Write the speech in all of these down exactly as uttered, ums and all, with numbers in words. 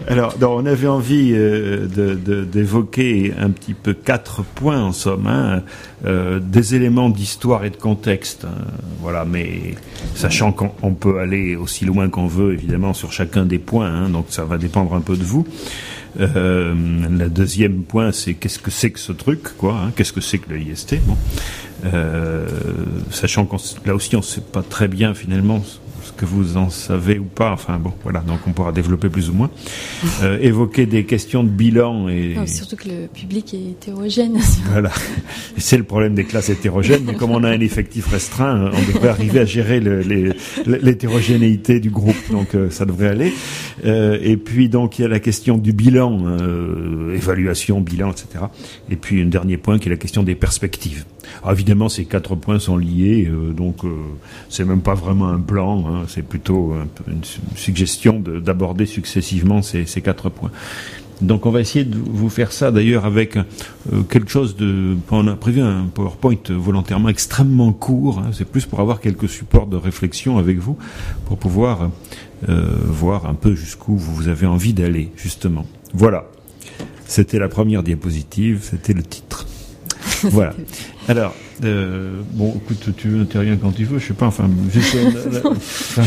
Alors, donc, on avait envie euh, de, de, d'évoquer un petit peu quatre points en somme, hein, euh, des éléments d'histoire et de contexte, hein, voilà, mais sachant qu'on on peut aller aussi loin qu'on veut, évidemment, sur chacun des points, hein, donc ça va dépendre un peu de vous. Euh, le deuxième point, c'est qu'est-ce que c'est que ce truc, quoi, hein, qu'est-ce que c'est que le I S T, bon. Euh, sachant qu'on là aussi on ne sait pas très bien finalement ce que vous en savez ou pas, enfin bon voilà, donc on pourra développer plus ou moins, euh, évoquer des questions de bilan et non, surtout que le public est hétérogène. Voilà, et c'est le problème des classes hétérogènes, mais comme on a un effectif restreint, on devrait arriver à gérer le, les, l'hétérogénéité du groupe, donc euh, ça devrait aller. Euh, et puis donc il y a la question du bilan, euh, évaluation, bilan, et cetera. Et puis un dernier point qui est la question des perspectives. Alors, évidemment, ces quatre points sont liés, euh, donc euh, c'est même pas vraiment un plan, hein, c'est plutôt un peu une suggestion de, d'aborder successivement ces, ces quatre points. Donc on va essayer de vous faire ça d'ailleurs avec euh, quelque chose de... On a prévu un PowerPoint volontairement extrêmement court, hein, c'est plus pour avoir quelques supports de réflexion avec vous, pour pouvoir euh, voir un peu jusqu'où vous avez envie d'aller, justement. Voilà, c'était la première diapositive, c'était le titre. Voilà. Alors, euh, bon, écoute, tu interviens quand tu veux, je sais pas, enfin, j'essaie... enfin,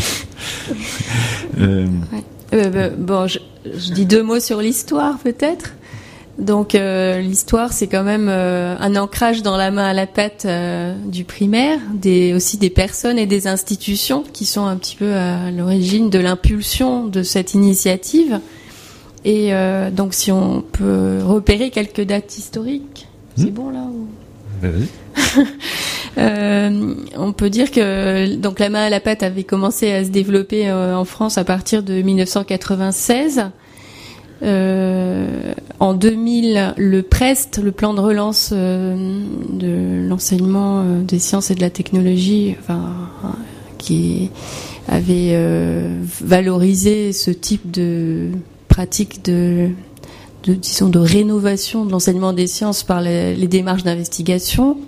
euh, ouais. Euh, bah, bon, je, je dis deux mots sur l'histoire, peut-être. Donc, euh, l'histoire, c'est quand même euh, un ancrage dans la main à la pâte euh, du primaire, des, aussi des personnes et des institutions qui sont un petit peu à l'origine de l'impulsion de cette initiative. Et euh, donc, si on peut repérer quelques dates historiques, mmh. c'est bon là ou... Ben, vas-y. Euh, on peut dire que donc la main à la pâte avait commencé à se développer euh, en France à partir de dix-neuf cent quatre-vingt-seize. Euh, en deux mille, le PREST, le plan de relance euh, de l'enseignement euh, des sciences et de la technologie, enfin, hein, qui avait euh, valorisé ce type de pratique de, de disons de rénovation de l'enseignement des sciences par les, les démarches d'investigation.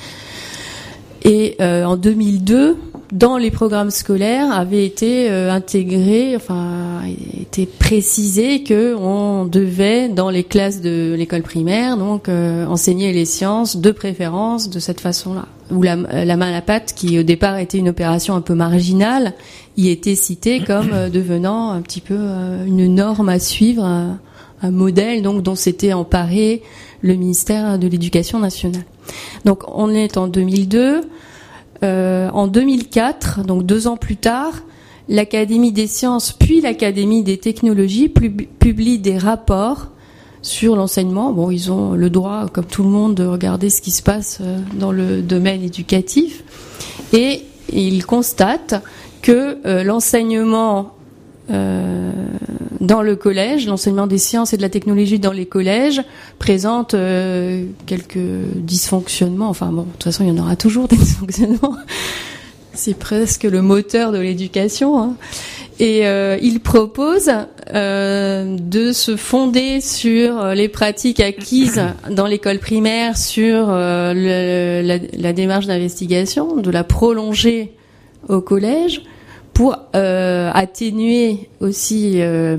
Et euh, en deux mille deux, dans les programmes scolaires, avait été euh, intégré, enfin, été précisé que on devait, dans les classes de l'école primaire, donc euh, enseigner les sciences de préférence de cette façon-là. Ou la, la main à la pâte, qui au départ était une opération un peu marginale, y était citée comme euh, devenant un petit peu euh, une norme à suivre, un, un modèle donc dont s'était emparé le ministère de l'Éducation nationale. Donc on est en deux mille deux. Euh, en deux mille quatre, donc deux ans plus tard, l'Académie des sciences puis l'Académie des technologies pub- publient des rapports sur l'enseignement. Bon, ils ont le droit, comme tout le monde, de regarder ce qui se passe dans le domaine éducatif. Et ils constatent que euh, l'enseignement Euh, dans le collège, l'enseignement des sciences et de la technologie dans les collèges présente euh, quelques dysfonctionnements. Enfin bon, de toute façon, il y en aura toujours des dysfonctionnements. C'est presque le moteur de l'éducation. Hein. Et euh, il propose euh, de se fonder sur les pratiques acquises dans l'école primaire, sur euh, le, la, la démarche d'investigation, de la prolonger au collège, pour euh, atténuer aussi euh,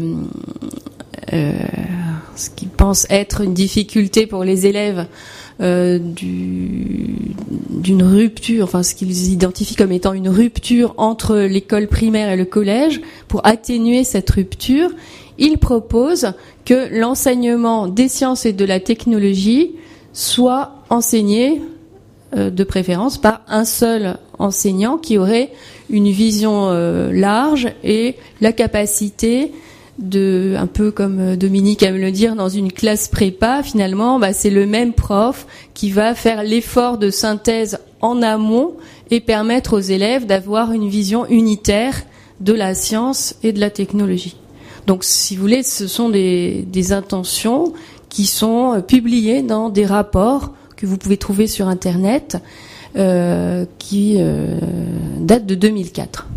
euh, ce qu'ils pensent être une difficulté pour les élèves euh, du, d'une rupture, enfin ce qu'ils identifient comme étant une rupture entre l'école primaire et le collège. Pour atténuer cette rupture, ils proposent que l'enseignement des sciences et de la technologie soit enseigné euh, de préférence par un seul enseignant qui aurait une vision euh, large et la capacité de, un peu comme Dominique aime le dire, dans une classe prépa, finalement, bah, c'est le même prof qui va faire l'effort de synthèse en amont et permettre aux élèves d'avoir une vision unitaire de la science et de la technologie. Donc, si vous voulez, ce sont des, des intentions qui sont publiées dans des rapports que vous pouvez trouver sur Internet, Euh, qui euh, date de deux mille quatre.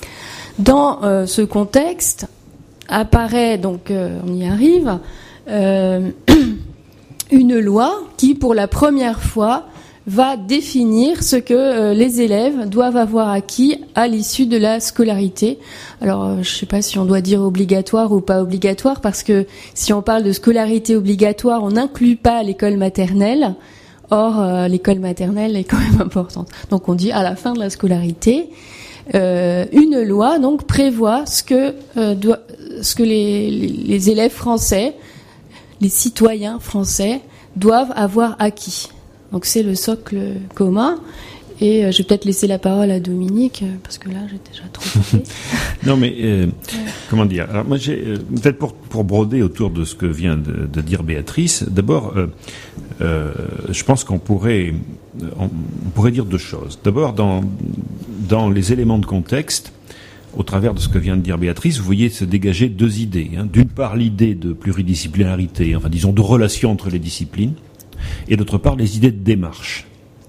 Dans euh, ce contexte apparaît, donc euh, on y arrive, euh, une loi qui pour la première fois va définir ce que euh, les élèves doivent avoir acquis à l'issue de la scolarité. Alors, euh, je ne sais pas si on doit dire obligatoire ou pas obligatoire, parce que si on parle de scolarité obligatoire, on n'inclut pas l'école maternelle. Or, euh, l'école maternelle est quand même importante. Donc, on dit à la fin de la scolarité, euh, une loi donc prévoit ce que euh, doit, ce que les, les, les élèves français, les citoyens français doivent avoir acquis. Donc, c'est le socle commun. Et euh, je vais peut-être laisser la parole à Dominique, euh, parce que là, j'ai déjà trop parlé. Non, mais euh, ouais. comment dire? Alors, moi, j'ai euh, peut-être pour, pour broder autour de ce que vient de, de dire Béatrice. D'abord, euh, euh, je pense qu'on pourrait, on, on pourrait dire deux choses. D'abord, dans, dans les éléments de contexte, au travers de ce que vient de dire Béatrice, vous voyez se dégager deux idées. Hein. D'une part, l'idée de pluridisciplinarité, enfin, disons, de relation entre les disciplines, et d'autre part, les idées de démarche.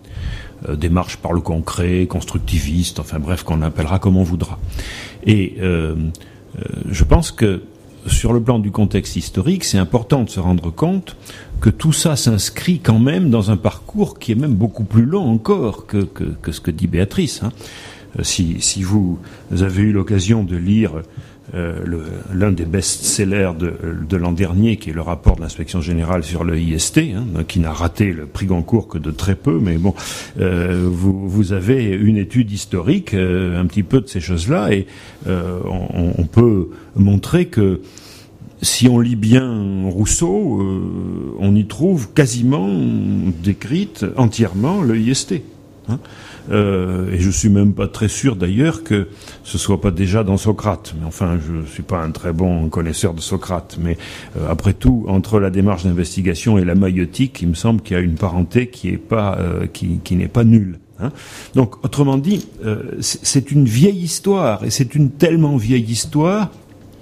Euh, démarche par le concret, constructiviste, enfin bref, qu'on appellera comme on voudra. Et euh, euh, je pense que sur le plan du contexte historique, c'est important de se rendre compte que tout ça s'inscrit quand même dans un parcours qui est même beaucoup plus long encore que, que, que ce que dit Béatrice. Hein. Si, si vous avez eu l'occasion de lire euh, le, l'un des best-sellers de, de l'an dernier, qui est le rapport de l'inspection générale sur le I S T, hein, qui n'a raté le prix Goncourt que de très peu, mais bon, euh, vous, vous avez une étude historique euh, un petit peu de ces choses-là, et euh, on, on peut montrer que si on lit bien Rousseau, euh, on y trouve quasiment décrite entièrement le I S T. Hein. Euh, et je suis même pas très sûr d'ailleurs que ce soit pas déjà dans Socrate. Mais enfin, je suis pas un très bon connaisseur de Socrate. Mais euh, après tout, entre la démarche d'investigation et la maïotique, il me semble qu'il y a une parenté qui est pas, euh, qui, qui n'est pas nulle. Hein. Donc, autrement dit, euh, c'est une vieille histoire, et c'est une tellement vieille histoire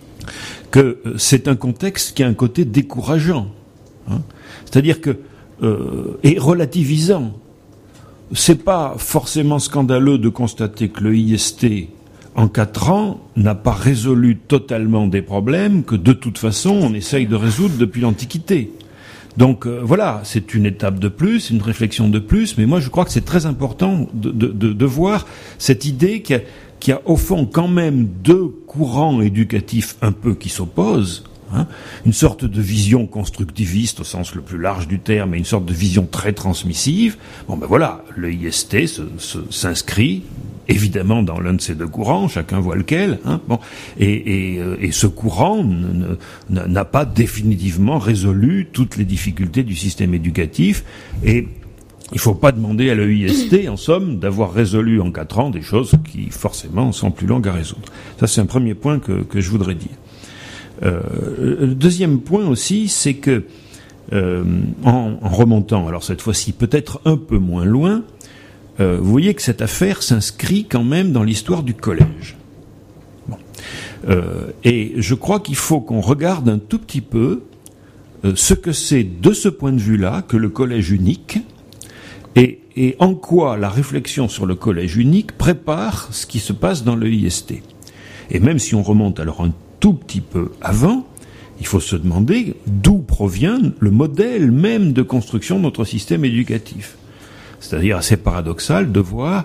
que c'est un contexte qui a un côté décourageant. Hein. C'est-à-dire que euh, et relativisant. C'est pas forcément scandaleux de constater que le I S T, en quatre ans, n'a pas résolu totalement des problèmes que, de toute façon, on essaye de résoudre depuis l'Antiquité. Donc, euh, voilà, c'est une étape de plus, une réflexion de plus, mais moi, je crois que c'est très important de, de, de, de voir cette idée qu'il y a, qu'il y a, au fond, quand même deux courants éducatifs un peu qui s'opposent. Hein, une sorte de vision constructiviste au sens le plus large du terme, et une sorte de vision très transmissive. Bon ben voilà, le I S T se, se, s'inscrit évidemment dans l'un de ces deux courants, chacun voit lequel. Hein, bon, et, et, et ce courant ne, ne, n'a pas définitivement résolu toutes les difficultés du système éducatif, et il ne faut pas demander à l'E I S T, en somme, d'avoir résolu en quatre ans des choses qui forcément sont plus longues à résoudre. Ça, c'est un premier point que, que je voudrais dire. Euh, le deuxième point aussi, c'est que euh, en, en remontant, alors cette fois-ci peut-être un peu moins loin, euh, vous voyez que cette affaire s'inscrit quand même dans l'histoire du collège. Bon. Euh, et je crois qu'il faut qu'on regarde un tout petit peu euh, ce que c'est de ce point de vue-là que le collège unique, et, et en quoi la réflexion sur le collège unique prépare ce qui se passe dans le I S T. Et même si on remonte alors un tout petit peu avant, il faut se demander d'où provient le modèle même de construction de notre système éducatif. C'est-à-dire assez paradoxal de voir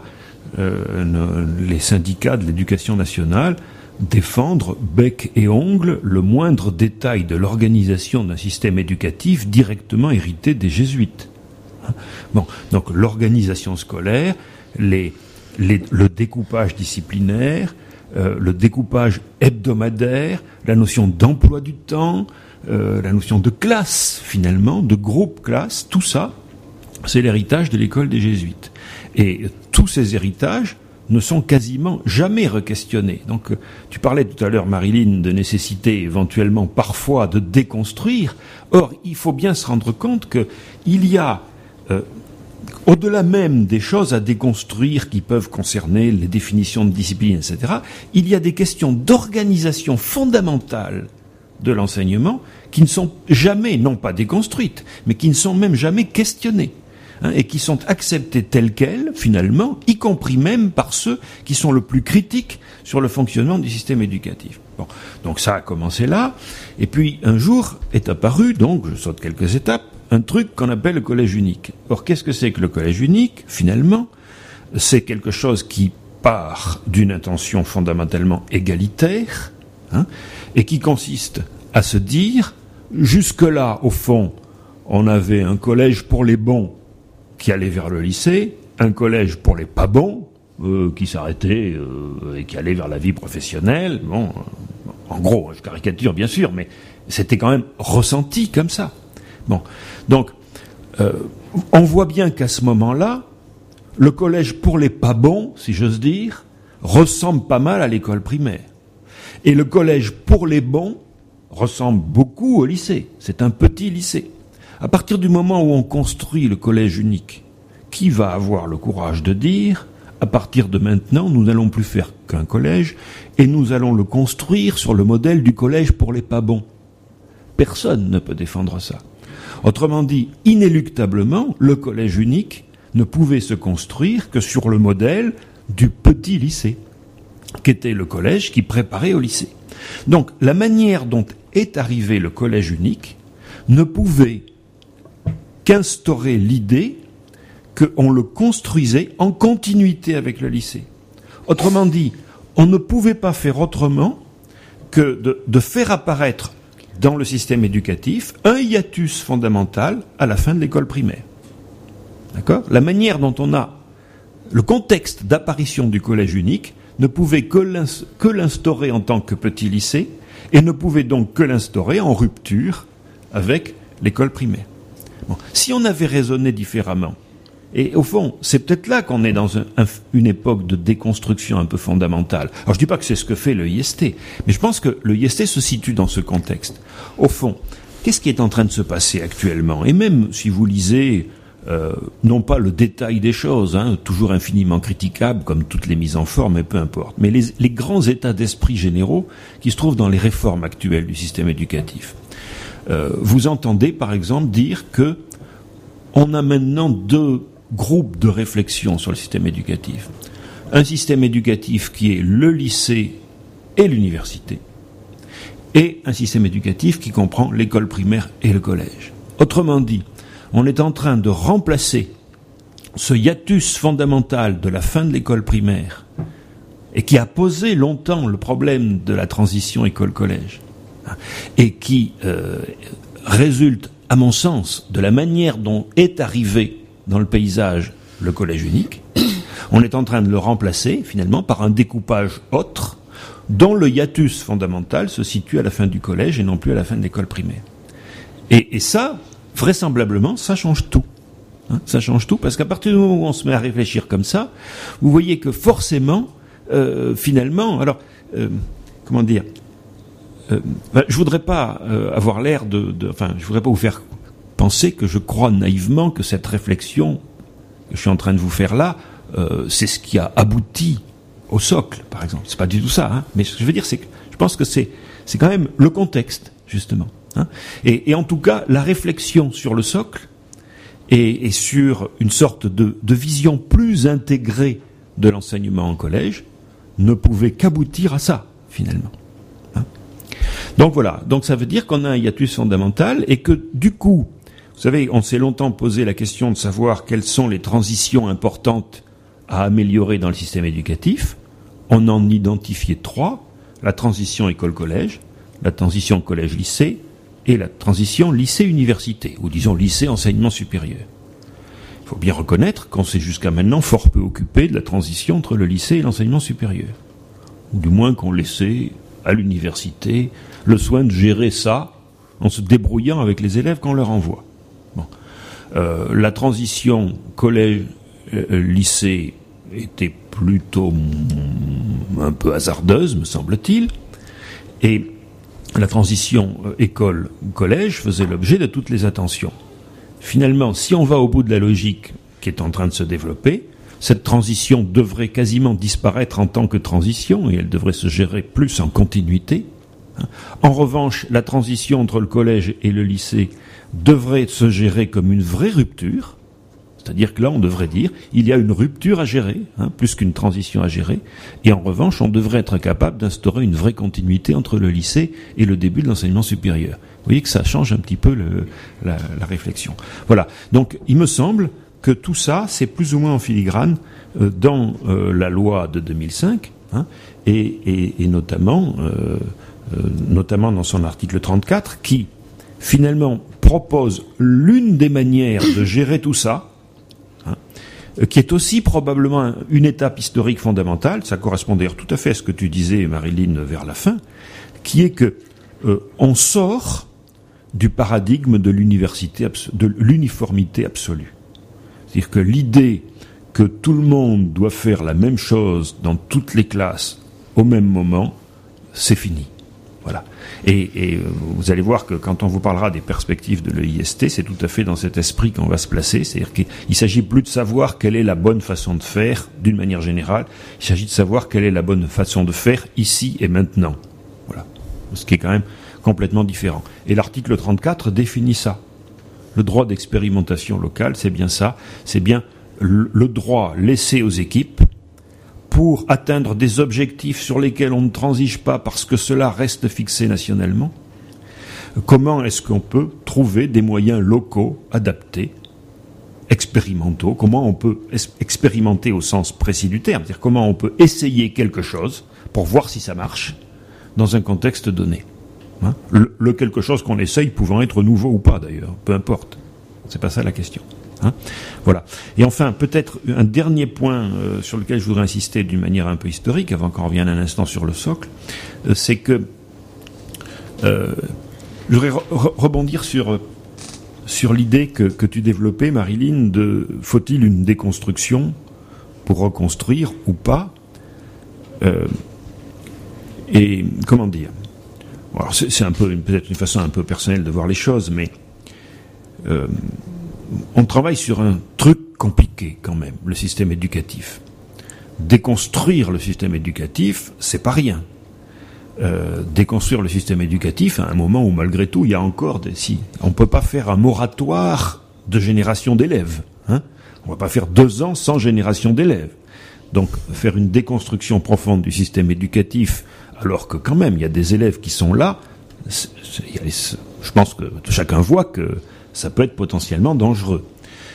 euh, les syndicats de l'éducation nationale défendre bec et ongle le moindre détail de l'organisation d'un système éducatif directement hérité des jésuites. Bon, donc l'organisation scolaire, les, les, le découpage disciplinaire, Euh, le découpage hebdomadaire, la notion d'emploi du temps, euh, la notion de classe, finalement, de groupe classe, tout ça, c'est l'héritage de l'école des jésuites. Et tous ces héritages ne sont quasiment jamais requestionnés. Donc, euh, tu parlais tout à l'heure, Marilyn, de nécessité éventuellement parfois de déconstruire. Or, il faut bien se rendre compte qu'il y a... Euh, au-delà même des choses à déconstruire qui peuvent concerner les définitions de discipline, et cetera, il y a des questions d'organisation fondamentale de l'enseignement qui ne sont jamais, non pas déconstruites, mais qui ne sont même jamais questionnées, hein, et qui sont acceptées telles quelles, finalement, y compris même par ceux qui sont le plus critiques sur le fonctionnement du système éducatif. Bon, donc ça a commencé là, et puis un jour est apparu, donc je saute quelques étapes, un truc qu'on appelle le collège unique. Or, qu'est-ce que c'est que le collège unique, finalement? C'est quelque chose qui part d'une intention fondamentalement égalitaire, hein, et qui consiste à se dire, jusque-là, au fond, on avait un collège pour les bons qui allait vers le lycée, un collège pour les pas bons, euh, qui s'arrêtait euh, et qui allait vers la vie professionnelle. Bon, euh, en gros, je caricature bien sûr, mais c'était quand même ressenti comme ça. Bon, donc, euh, on voit bien qu'à ce moment-là, le collège pour les pas bons, si j'ose dire, ressemble pas mal à l'école primaire. Et le collège pour les bons ressemble beaucoup au lycée. C'est un petit lycée. À partir du moment où on construit le collège unique, qui va avoir le courage de dire, à partir de maintenant, nous n'allons plus faire qu'un collège, et nous allons le construire sur le modèle du collège pour les pas bons? Personne ne peut défendre ça. Autrement dit, inéluctablement, le collège unique ne pouvait se construire que sur le modèle du petit lycée, qu'était le collège qui préparait au lycée. Donc, la manière dont est arrivé le collège unique ne pouvait qu'instaurer l'idée qu'on le construisait en continuité avec le lycée. Autrement dit, on ne pouvait pas faire autrement que de, de faire apparaître dans le système éducatif un hiatus fondamental à la fin de l'école primaire. D'accord ? La manière dont on a le contexte d'apparition du collège unique ne pouvait que, l'ins- que l'instaurer en tant que petit lycée et ne pouvait donc que l'instaurer en rupture avec l'école primaire. Bon. Si on avait raisonné différemment, et au fond, c'est peut-être là qu'on est dans un, un, une époque de déconstruction un peu fondamentale. Alors je dis pas que c'est ce que fait le I S T, mais je pense que le I S T se situe dans ce contexte. Au fond, qu'est-ce qui est en train de se passer actuellement ? Et même si vous lisez, euh, non pas le détail des choses, hein, toujours infiniment critiquable, comme toutes les mises en forme, mais peu importe, mais les, les grands états d'esprit généraux qui se trouvent dans les réformes actuelles du système éducatif. Euh, vous entendez, par exemple, dire que on a maintenant deux groupes de réflexion sur le système éducatif. Un système éducatif qui est le lycée et l'université, et un système éducatif qui comprend l'école primaire et le collège. Autrement dit, on est en train de remplacer ce hiatus fondamental de la fin de l'école primaire, et qui a posé longtemps le problème de la transition école-collège, et qui euh, résulte, à mon sens, de la manière dont est arrivé dans le paysage le collège unique. On est en train de le remplacer, finalement, par un découpage autre, dont le hiatus fondamental se situe à la fin du collège et non plus à la fin de l'école primaire. Et, et ça, vraisemblablement, ça change tout. Hein, ça change tout, parce qu'à partir du moment où on se met à réfléchir comme ça, vous voyez que forcément, euh, finalement, alors, euh, comment dire, euh, ben, je voudrais pas euh, avoir l'air de, de, enfin, je voudrais pas vous faire penser que je crois naïvement que cette réflexion que je suis en train de vous faire là, euh, c'est ce qui a abouti au socle, par exemple. C'est pas du tout ça, hein. Mais ce que je veux dire, c'est que je pense que c'est, c'est quand même le contexte, justement. Hein. Et, et en tout cas, la réflexion sur le socle et, et sur une sorte de, de vision plus intégrée de l'enseignement en collège ne pouvait qu'aboutir à ça, finalement. Hein. Donc voilà. Donc ça veut dire qu'on a un hiatus fondamental et que, du coup, vous savez, on s'est longtemps posé la question de savoir quelles sont les transitions importantes à améliorer dans le système éducatif. On en identifiait trois: la transition école-collège, la transition collège-lycée et la transition lycée-université, ou disons lycée-enseignement supérieur. Il faut bien reconnaître qu'on s'est jusqu'à maintenant fort peu occupé de la transition entre le lycée et l'enseignement supérieur. Ou du moins qu'on laissait à l'université le soin de gérer ça en se débrouillant avec les élèves qu'on leur envoie. Bon. Euh, la transition collège-lycée était plutôt mm, un peu hasardeuse, me semble-t-il, et la transition euh, école-collège faisait l'objet de toutes les attentions. Finalement, si on va au bout de la logique qui est en train de se développer, cette transition devrait quasiment disparaître en tant que transition, et elle devrait se gérer plus en continuité. En revanche, la transition entre le collège et le lycée devrait se gérer comme une vraie rupture, C'est-à-dire que là, on devrait dire, il y a une rupture à gérer, hein, plus qu'une transition à gérer, et en revanche, on devrait être capable d'instaurer une vraie continuité entre le lycée et le début de l'enseignement supérieur. Vous voyez que ça change un petit peu le, la, la réflexion. Voilà. Donc, il me semble que tout ça, c'est plus ou moins en filigrane euh, dans euh, la loi de deux mille cinq, hein, et, et, et notamment, euh, euh, notamment dans son article trente-quatre, qui, finalement, propose l'une des manières de gérer tout ça, qui est aussi probablement une étape historique fondamentale, ça correspond d'ailleurs tout à fait à ce que tu disais, Marilyn, vers la fin, qui est que euh, on sort du paradigme de l'université, de l'uniformité absolue. C'est-à-dire que l'idée que tout le monde doit faire la même chose dans toutes les classes au même moment, c'est fini. Voilà. Et, et vous allez voir que quand on vous parlera des perspectives de l'E I S T, c'est tout à fait dans cet esprit qu'on va se placer. C'est-à-dire qu'il ne s'agit plus de savoir quelle est la bonne façon de faire, d'une manière générale. Il s'agit de savoir quelle est la bonne façon de faire ici et maintenant. Voilà. Ce qui est quand même complètement différent. Et l'article trente-quatre définit ça. Le droit d'expérimentation locale, c'est bien ça. C'est bien le droit laissé aux équipes pour atteindre des objectifs sur lesquels on ne transige pas parce que cela reste fixé nationalement. Comment est-ce qu'on peut trouver des moyens locaux adaptés, expérimentaux? Comment on peut expérimenter au sens précis du terme? C'est-à-dire comment on peut essayer quelque chose pour voir si ça marche dans un contexte donné. Hein, le, le quelque chose qu'on essaye pouvant être nouveau ou pas d'ailleurs, peu importe. C'est pas ça la question. Hein, voilà. Et enfin, peut-être un dernier point euh, sur lequel je voudrais insister d'une manière un peu historique, avant qu'on revienne un instant sur le socle, euh, c'est que euh, je voudrais re- rebondir sur sur l'idée que, que tu développais, Marilyn, de faut-il une déconstruction pour reconstruire ou pas, euh, et comment dire. Alors c'est, c'est un peu peut-être une façon un peu personnelle de voir les choses, mais euh, on travaille sur un truc compliqué quand même, le système éducatif. Déconstruire le système éducatif, c'est pas rien. Euh, déconstruire le système éducatif à un moment où malgré tout il y a encore des... Si, on peut pas faire un moratoire de génération d'élèves. Hein, on va pas faire deux ans sans génération d'élèves. Donc faire une déconstruction profonde du système éducatif, alors que quand même il y a des élèves qui sont là, c'est, c'est, il y a les, je pense que chacun voit que ça peut être potentiellement dangereux.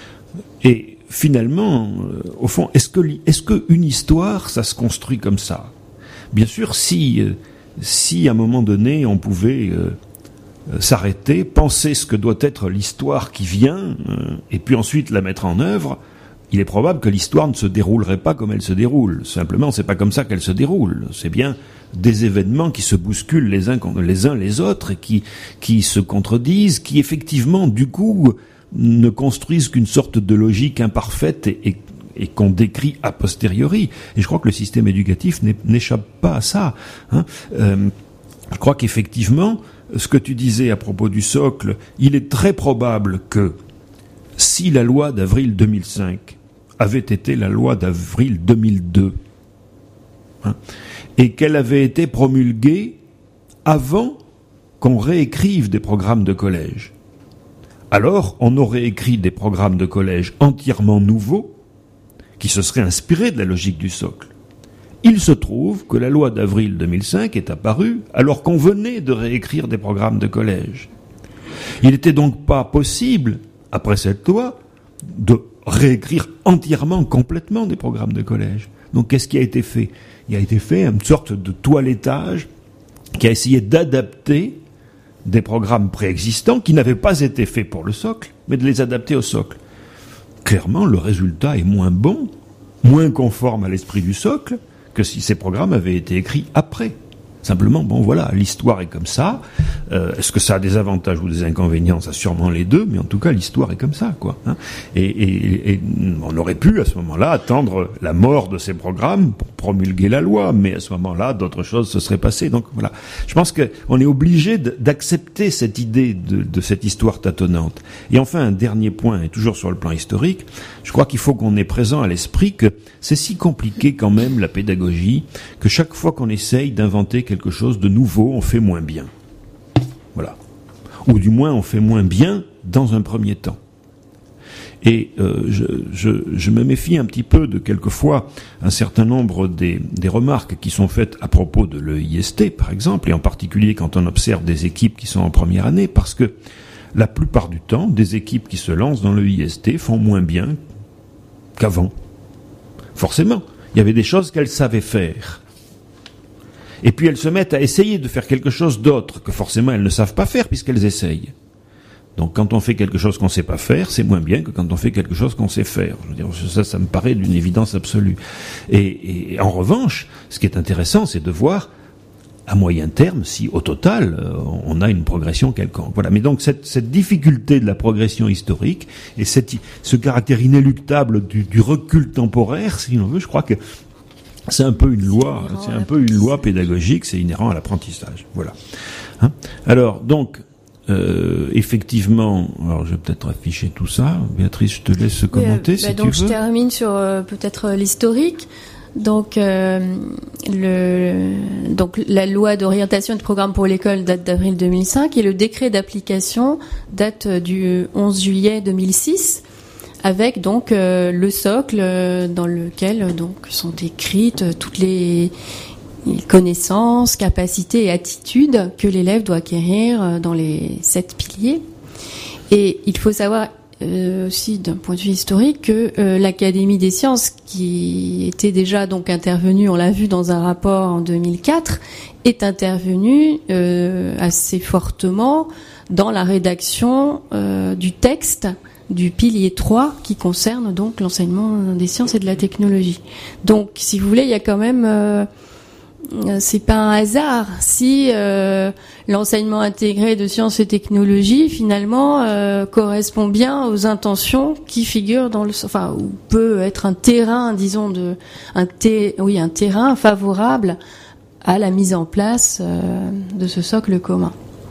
Et finalement, euh, au fond, est-ce que est-ce que une histoire, ça se construit comme ça? Bien sûr, si euh, si à un moment donné on pouvait euh, euh, s'arrêter, penser ce que doit être l'histoire qui vient, euh, et puis ensuite la mettre en œuvre, il est probable que l'histoire ne se déroulerait pas comme elle se déroule. Simplement, c'est pas comme ça qu'elle se déroule. C'est bien des événements qui se bousculent les uns contre les uns les autres et qui qui se contredisent, qui effectivement du coup ne construisent qu'une sorte de logique imparfaite et, et, et qu'on décrit a posteriori. Et je crois que le système éducatif n'échappe pas à ça. Hein. Euh, je crois qu'effectivement, ce que tu disais à propos du socle, il est très probable que si la loi d'avril deux mille cinq avait été la loi d'avril deux mille deux, hein, et qu'elle avait été promulguée avant qu'on réécrive des programmes de collège, alors on aurait écrit des programmes de collège entièrement nouveaux qui se seraient inspirés de la logique du socle. Il se trouve que la loi d'avril deux mille cinq est apparue alors qu'on venait de réécrire des programmes de collège. Il n'était donc pas possible, après cette loi, de réécrire entièrement, complètement des programmes de collège. Donc qu'est-ce qui a été fait? Il a été fait une sorte de toilettage qui a essayé d'adapter des programmes préexistants qui n'avaient pas été faits pour le socle, mais de les adapter au socle. Clairement, le résultat est moins bon, moins conforme à l'esprit du socle, que si ces programmes avaient été écrits après. Simplement, bon voilà, l'histoire est comme ça. Euh, est-ce que ça a des avantages ou des inconvénients? Ça a sûrement les deux, mais en tout cas, l'histoire est comme ça, quoi. Hein. Et, et, et on aurait pu, à ce moment-là, attendre la mort de ces programmes pour promulguer la loi, mais à ce moment-là, d'autres choses se seraient passées. Donc voilà, je pense qu'on est obligé d'accepter cette idée de, de cette histoire tâtonnante. Et enfin, un dernier point, et toujours sur le plan historique, je crois qu'il faut qu'on ait présent à l'esprit que c'est si compliqué quand même, la pédagogie, que chaque fois qu'on essaye d'inventer quelque chose de nouveau, on fait moins bien. Voilà. Ou du moins, on fait moins bien dans un premier temps. Et euh, je, je, je me méfie un petit peu de quelquefois un certain nombre des, des remarques qui sont faites à propos de l'E I S T, par exemple, et en particulier quand on observe des équipes qui sont en première année, parce que la plupart du temps, des équipes qui se lancent dans l'E I S T font moins bien qu'avant. Forcément, il y avait des choses qu'elles savaient faire. Et puis elles se mettent à essayer de faire quelque chose d'autre que forcément elles ne savent pas faire puisqu'elles essayent. Donc quand on fait quelque chose qu'on ne sait pas faire, c'est moins bien que quand on fait quelque chose qu'on sait faire. Je veux dire, ça, ça me paraît d'une évidence absolue. Et, et en revanche, ce qui est intéressant, c'est de voir à moyen terme si, au total, on a une progression quelconque. Voilà. Mais donc cette, cette difficulté de la progression historique et cette, ce caractère inéluctable du, du recul temporaire, si l'on veut, je crois que c'est un peu une loi, c'est un peu une loi pédagogique, c'est inhérent à l'apprentissage. Voilà. Hein? Alors, donc, euh, effectivement, alors je vais peut-être afficher tout ça. Béatrice, je te laisse commenter oui, euh, si bah donc tu veux. Je termine sur euh, peut-être l'historique. Donc, euh, le, donc la loi d'orientation et de programme pour l'école date d'avril deux mille cinq et le décret d'application date du onze juillet deux mille six. Avec donc euh, le socle euh, dans lequel euh, donc sont décrites euh, toutes les, les connaissances, capacités et attitudes que l'élève doit acquérir euh, dans les sept piliers. Et il faut savoir euh, aussi d'un point de vue historique que euh, l'Académie des sciences, qui était déjà donc intervenue, on l'a vu dans un rapport en deux mille quatre, est intervenue euh, assez fortement dans la rédaction euh, du texte du pilier trois qui concerne donc l'enseignement des sciences et de la technologie. Donc, si vous voulez, il y a quand même, euh, c'est pas un hasard si euh, l'enseignement intégré de sciences et technologies finalement euh, correspond bien aux intentions qui figurent dans le, enfin, ou peut être un terrain, disons de, un té, oui, un terrain favorable à la mise en place euh, de ce socle commun.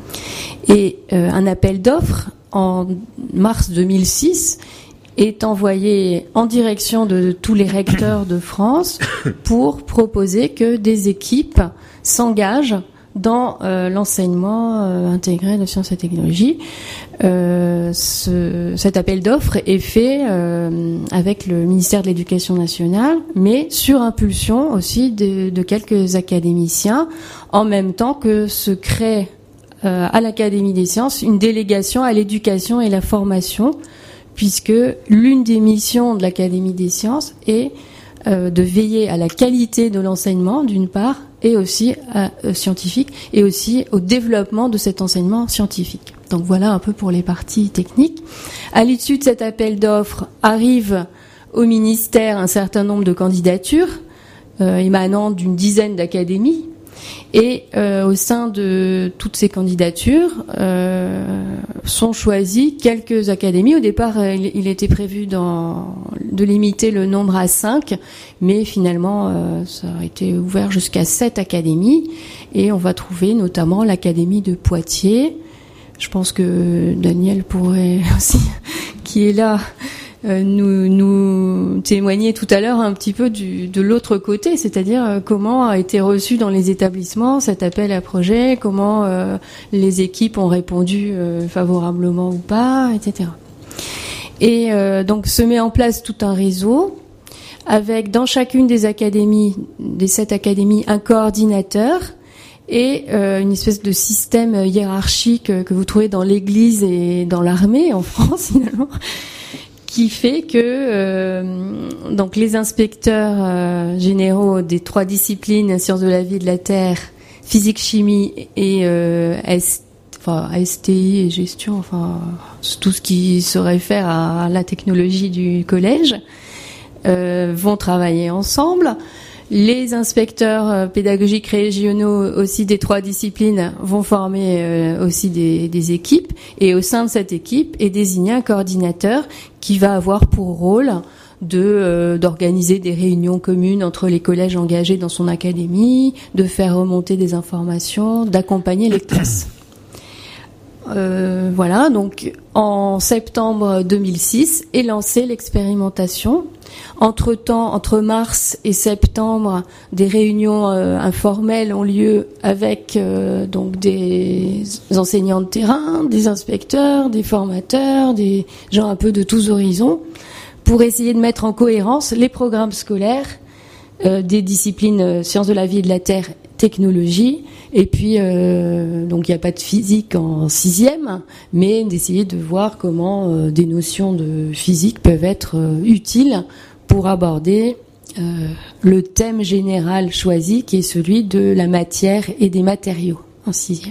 Et euh, un appel d'offres en mars deux mille six est envoyé en direction de tous les recteurs de France pour proposer que des équipes s'engagent dans euh, l'enseignement euh, intégré de sciences et technologies. Euh, ce, cet appel d'offres est fait euh, avec le ministère de l'Éducation nationale, mais sur impulsion aussi de, de quelques académiciens, en même temps que se crée euh, à l'Académie des sciences une délégation à l'éducation et la formation, puisque l'une des missions de l'Académie des sciences est euh, de veiller à la qualité de l'enseignement, d'une part, et aussi à, euh, scientifique, et aussi au développement de cet enseignement scientifique. Donc voilà un peu pour les parties techniques. À l'issue de cet appel d'offres, arrive au ministère un certain nombre de candidatures euh, émanant d'une dizaine d'académies. Et euh, au sein de toutes ces candidatures euh, sont choisies quelques académies. Au départ, il, il était prévu dans, de limiter le nombre à cinq, mais finalement, euh, ça a été ouvert jusqu'à sept académies. Et on va trouver notamment l'académie de Poitiers. Je pense que Daniel pourrait aussi, qui est là, euh, nous, nous témoigner tout à l'heure un petit peu du, de l'autre côté, c'est-à-dire euh, comment a été reçu dans les établissements cet appel à projet, comment euh, les équipes ont répondu euh, favorablement ou pas, et cetera. Et euh, donc se met en place tout un réseau avec dans chacune des académies, des sept académies, un coordinateur et euh, une espèce de système hiérarchique que vous trouvez dans l'Église et dans l'armée en France finalement, qui fait que euh, donc les inspecteurs euh, généraux des trois disciplines sciences de la vie et de la terre, physique, chimie et euh, S, enfin S T I et gestion, enfin tout ce qui se réfère à la technologie du collège, euh, vont travailler ensemble. Les inspecteurs pédagogiques régionaux aussi des trois disciplines vont former euh, aussi des, des équipes, et au sein de cette équipe est désigné un coordinateur qui va avoir pour rôle de euh, d'organiser des réunions communes entre les collèges engagés dans son académie, de faire remonter des informations, d'accompagner les classes. Euh, voilà, donc en septembre deux mille six est lancée l'expérimentation Entre-temps, entre mars et septembre, des réunions euh, informelles ont lieu avec euh, donc des enseignants de terrain, des inspecteurs, des formateurs, des gens un peu de tous horizons, pour essayer de mettre en cohérence les programmes scolaires euh, des disciplines euh, sciences de la vie et de la terre, technologie, et puis euh, donc il n'y a pas de physique en sixième, mais d'essayer de voir comment euh, des notions de physique peuvent être euh, utiles pour aborder euh, le thème général choisi, qui est celui de la matière et des matériaux en sixième.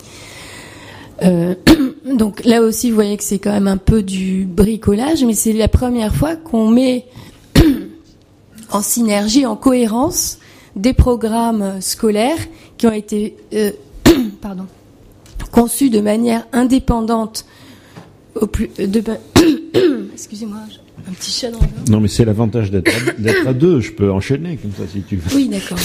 Euh, donc là aussi, vous voyez que c'est quand même un peu du bricolage, mais c'est la première fois qu'on met en synergie, en cohérence, des programmes scolaires qui ont été euh, pardon, conçus de manière indépendante au plus de excusez-moi, un petit chat dans le dos. Non, mais c'est l'avantage d'être à, d'être à deux, je peux enchaîner comme ça si tu veux. Oui, d'accord.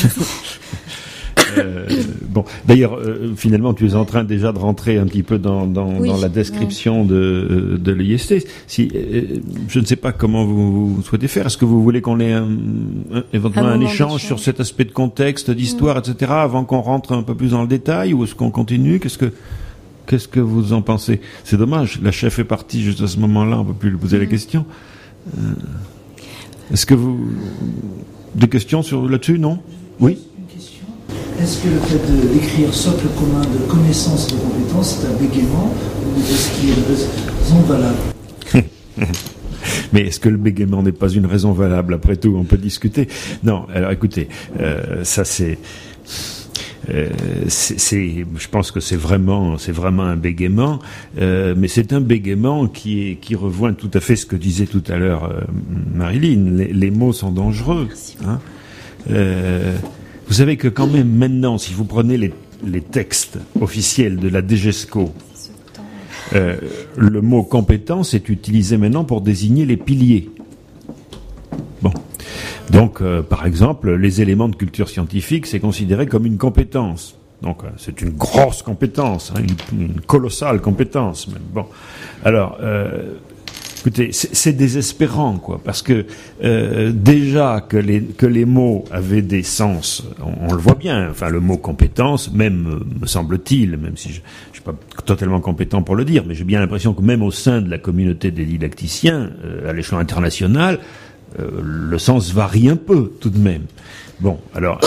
Euh, bon, d'ailleurs, euh, finalement, tu es en train déjà de rentrer un petit peu dans, dans, oui, dans la description ouais. de, de l'I S T. Si, euh, je ne sais pas comment vous, vous souhaitez faire. Est-ce que vous voulez qu'on ait un, un, éventuellement un, un échange sur cet aspect de contexte, d'histoire, mmh. et cetera, avant qu'on rentre un peu plus dans le détail, ou est-ce qu'on continue? Qu'est-ce que Qu'est-ce que vous en pensez? C'est dommage, la chef est partie juste à ce moment-là, on ne peut plus lui poser mmh. la question. Euh, est-ce que vous... Des questions sur là-dessus, non? Oui. Est-ce que le fait de, d'écrire socle commun de connaissances et de compétences, c'est un bégaiement ou est-ce qu'il y a une raison valable? Mais est-ce que le bégaiement n'est pas une raison valable? Après tout, on peut discuter. Non, alors écoutez, euh, ça c'est... Euh, c'est, c'est, je pense que c'est vraiment, c'est vraiment un bégaiement, euh, mais c'est un bégaiement qui est, qui rejoint tout à fait ce que disait tout à l'heure euh, Marilyn. Les, les mots sont dangereux. Hein. Euh, vous savez que quand même maintenant, si vous prenez les, les textes officiels de la DGESCO, euh, le mot compétence est utilisé maintenant pour désigner les piliers. Bon. Donc, euh, par exemple, les éléments de culture scientifique, c'est considéré comme une compétence. Donc, euh, c'est une grosse compétence, hein, une, une colossale compétence. Même. Bon, alors, euh, écoutez, c'est, c'est désespérant, quoi, parce que euh, déjà que les que les mots avaient des sens, on, on le voit bien. Enfin, le mot compétence, même me semble-t-il, même si je, je suis pas totalement compétent pour le dire, mais j'ai bien l'impression que même au sein de la communauté des didacticiens, euh, à l'échelon international, Euh, le sens varie un peu, tout de même. Bon, alors,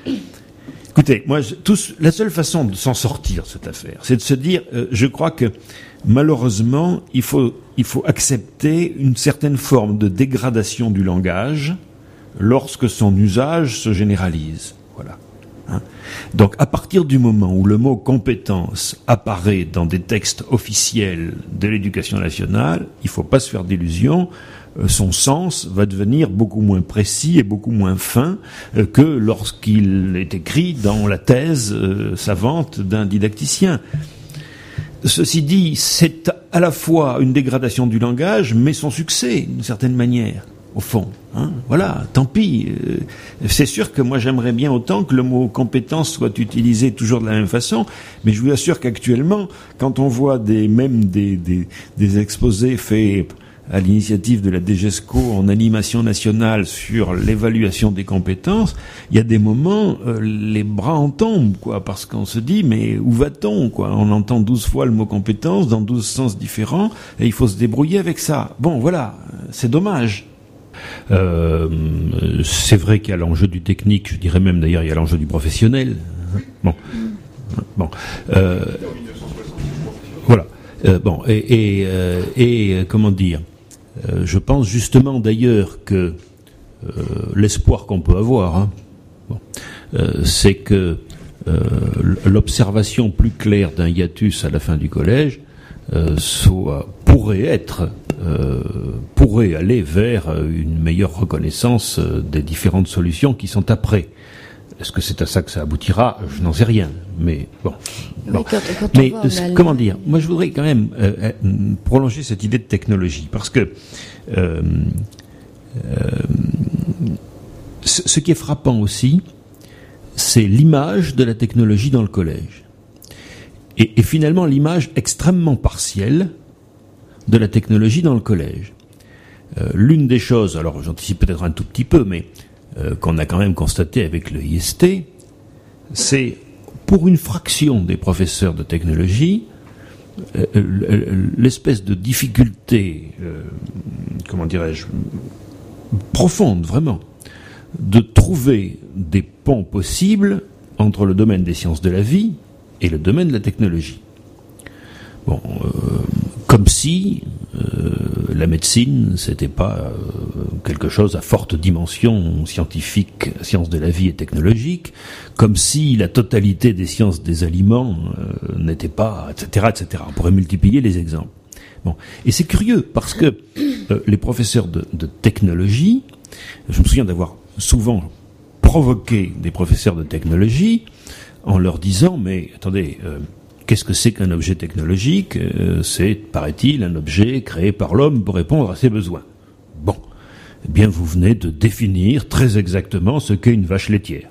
écoutez, moi, je, tous, la seule façon de s'en sortir, cette affaire, c'est de se dire, euh, je crois que, malheureusement, il faut, il faut accepter une certaine forme de dégradation du langage lorsque son usage se généralise. Voilà. Hein. Donc, à partir du moment où le mot compétence apparaît dans des textes officiels de l'éducation nationale, il ne faut pas se faire d'illusions. Son sens va devenir beaucoup moins précis et beaucoup moins fin que lorsqu'il est écrit dans la thèse euh, savante d'un didacticien. Ceci dit, c'est à la fois une dégradation du langage, mais son succès, d'une certaine manière, au fond. Hein, voilà, tant pis. Euh, c'est sûr que moi j'aimerais bien autant que le mot compétence soit utilisé toujours de la même façon, mais je vous assure qu'actuellement, quand on voit des, même des, des, des exposés faits à l'initiative de la DGESCO en animation nationale sur l'évaluation des compétences, il y a des moments, euh, les bras en tombent, quoi, parce qu'on se dit, mais où va-t-on, quoi? On entend douze fois le mot compétence dans douze sens différents, et il faut se débrouiller avec ça. Bon, voilà, c'est dommage. Euh, c'est vrai qu'il y a l'enjeu du technique, je dirais même d'ailleurs, il y a l'enjeu du professionnel. Bon, bon, euh, voilà. Euh, bon, et, et, euh, et euh, comment dire, euh, je pense justement d'ailleurs que euh, l'espoir qu'on peut avoir, hein, bon, euh, c'est que euh, l'observation plus claire d'un hiatus à la fin du collège euh, soit, pourrait être, euh, pourrait aller vers une meilleure reconnaissance des différentes solutions qui sont après. Est-ce que c'est à ça que ça aboutira? Je n'en sais rien. Mais bon. bon. Oui, quand, quand mais voit, euh, comment dire? Moi, je voudrais quand même euh, euh, prolonger cette idée de technologie, parce que euh, euh, ce, ce qui est frappant aussi, c'est l'image de la technologie dans le collège, et, et finalement l'image extrêmement partielle de la technologie dans le collège. Euh, l'une des choses, alors j'anticipe peut-être un tout petit peu, mais euh, qu'on a quand même constaté avec le I S T, c'est pour une fraction des professeurs de technologie, euh, l'espèce de difficulté, euh, comment dirais-je, profonde vraiment, de trouver des ponts possibles entre le domaine des sciences de la vie et le domaine de la technologie. Bon, euh, comme si euh, la médecine, c'était pas euh, quelque chose à forte dimension scientifique, sciences de la vie et technologique, comme si la totalité des sciences des aliments euh, n'était pas, et cetera, et cetera. On pourrait multiplier les exemples. Bon, et c'est curieux parce que euh, les professeurs de, de technologie, je me souviens d'avoir souvent provoqué des professeurs de technologie en leur disant, mais attendez. Euh, Qu'est-ce que c'est qu'un objet technologique ? euh, C'est, paraît-il, un objet créé par l'homme pour répondre à ses besoins. Bon, eh bien vous venez de définir très exactement ce qu'est une vache laitière.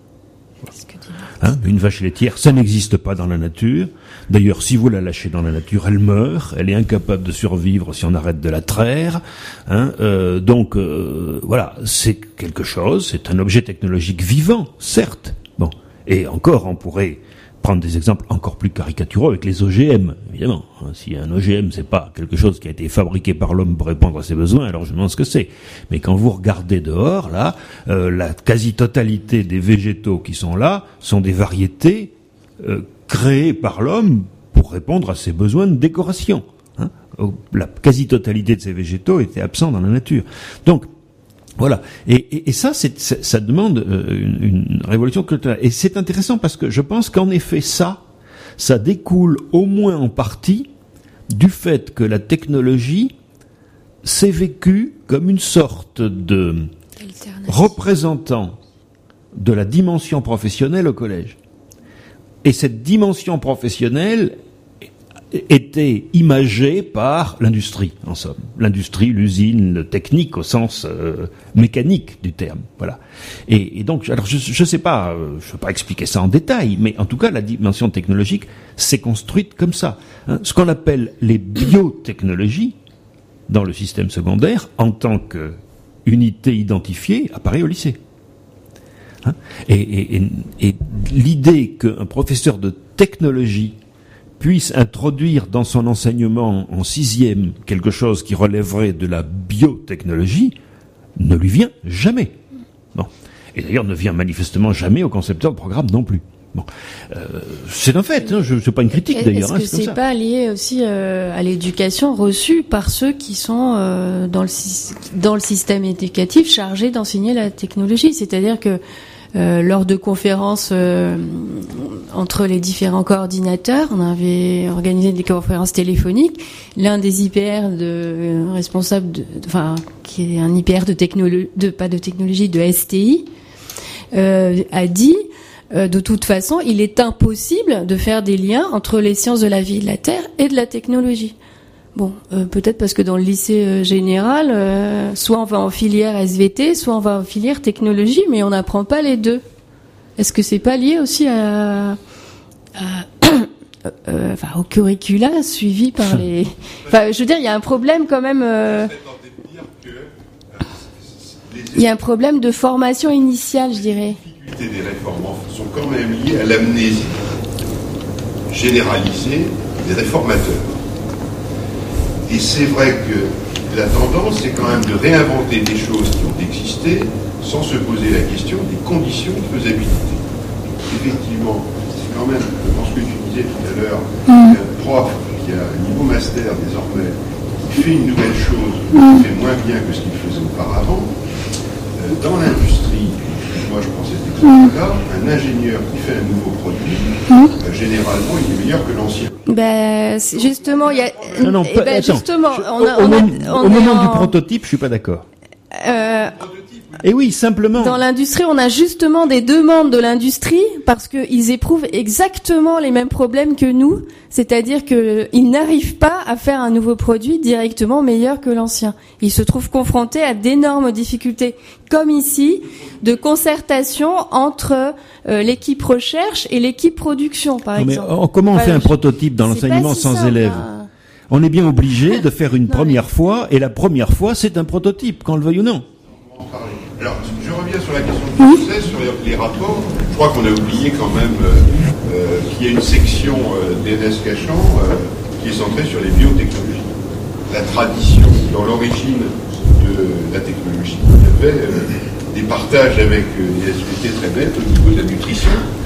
Hein, une vache laitière, ça n'existe pas dans la nature. D'ailleurs, si vous la lâchez dans la nature, elle meurt. Elle est incapable de survivre si on arrête de la traire. Hein, euh, donc, euh, voilà, c'est quelque chose, c'est un objet technologique vivant, certes. Bon, et encore, on pourrait prendre des exemples encore plus caricaturaux avec les O G M, évidemment. Si un O G M, c'est pas quelque chose qui a été fabriqué par l'homme pour répondre à ses besoins, alors je me demande ce que c'est. Mais quand vous regardez dehors, là, euh, la quasi-totalité des végétaux qui sont là sont des variétés euh, créées par l'homme pour répondre à ses besoins de décoration. Hein. La quasi-totalité de ces végétaux étaient absents dans la nature. Donc, voilà. Et, et, et ça, c'est, ça demande une, une révolution culturelle. Et c'est intéressant parce que je pense qu'en effet, ça, ça découle au moins en partie du fait que la technologie s'est vécue comme une sorte de représentant de la dimension professionnelle au collège. Et cette dimension professionnelle était imagé par l'industrie, en somme. L'industrie, l'usine, le technique au sens euh, mécanique du terme. Voilà. Et, et donc, alors je ne sais pas, euh, je ne veux pas expliquer ça en détail, mais en tout cas, la dimension technologique s'est construite comme ça. Hein. Ce qu'on appelle les biotechnologies dans le système secondaire, en tant qu'unité identifiée, apparaît au lycée. Hein. Et, et, et, et l'idée qu'un professeur de technologie puisse introduire dans son enseignement en sixième quelque chose qui relèverait de la biotechnologie, ne lui vient jamais. Bon. Et d'ailleurs ne vient manifestement jamais au concepteur de programme non plus. Bon. Euh, c'est un fait, hein, je c'est pas une critique Est-ce d'ailleurs. Est-ce hein, que c'est c'est pas lié aussi euh, à l'éducation reçue par ceux qui sont euh, dans le dans le système éducatif chargés d'enseigner la technologie, c'est-à-dire que Euh, lors de conférences euh, entre les différents coordinateurs, on avait organisé des conférences téléphoniques. L'un des I P R de euh, responsable, de, de, enfin qui est un I P R de technologie, de pas de technologie, de S T I, euh, a dit euh, de toute façon, il est impossible de faire des liens entre les sciences de la vie et de la terre et de la technologie. Bon, euh, peut-être parce que dans le lycée euh, général, euh, soit on va en filière S V T, soit on va en filière technologie, mais on n'apprend pas les deux. Est-ce que c'est pas lié aussi à, à euh, enfin, au curricula suivi par les... Enfin, je veux dire, il y a un problème quand même... Euh... Il y a un problème de formation initiale, je dirais. Les difficultés des réformes sont quand même liées à l'amnésie généralisée des réformateurs. Et c'est vrai que la tendance, c'est quand même de réinventer des choses qui ont existé sans se poser la question des conditions de faisabilité. Effectivement, c'est quand même, dans ce que tu disais tout à l'heure, mmh. un prof qui a un niveau master désormais, qui fait une nouvelle chose, qui fait moins bien que ce qu'il faisait auparavant. Euh, dans l'industrie, moi je prends cet exemple-là, un ingénieur qui fait un nouveau produit, mmh. euh, généralement il est meilleur que l'ancien. Ben, justement, il y a. Non, non, eh ben, attends, justement, je, on a, au, on a, moment, on au moment en... du prototype, je suis pas d'accord. Euh, Et oui, simplement. Dans l'industrie, on a justement des demandes de l'industrie parce qu'ils éprouvent exactement les mêmes problèmes que nous, c'est-à-dire qu'ils n'arrivent pas à faire un nouveau produit directement meilleur que l'ancien. Ils se trouvent confrontés à d'énormes difficultés, comme ici, de concertation entre euh, l'équipe recherche et l'équipe production, par non, exemple. Mais, oh, comment on enfin, fait un prototype dans l'enseignement si sans simple, élèves hein. On est bien obligé de faire une première fois, et la première fois, c'est un prototype, qu'on le veuille ou non. Alors, je reviens sur la question du succès, sur les, les rapports. Je crois qu'on a oublié quand même euh, euh, qu'il y a une section euh, d'E N S Cachan euh, qui est centrée sur les biotechnologies. La tradition, dans l'origine de la technologie, il y avait euh, des partages avec euh, des S V T très bêtes au niveau de la nutrition,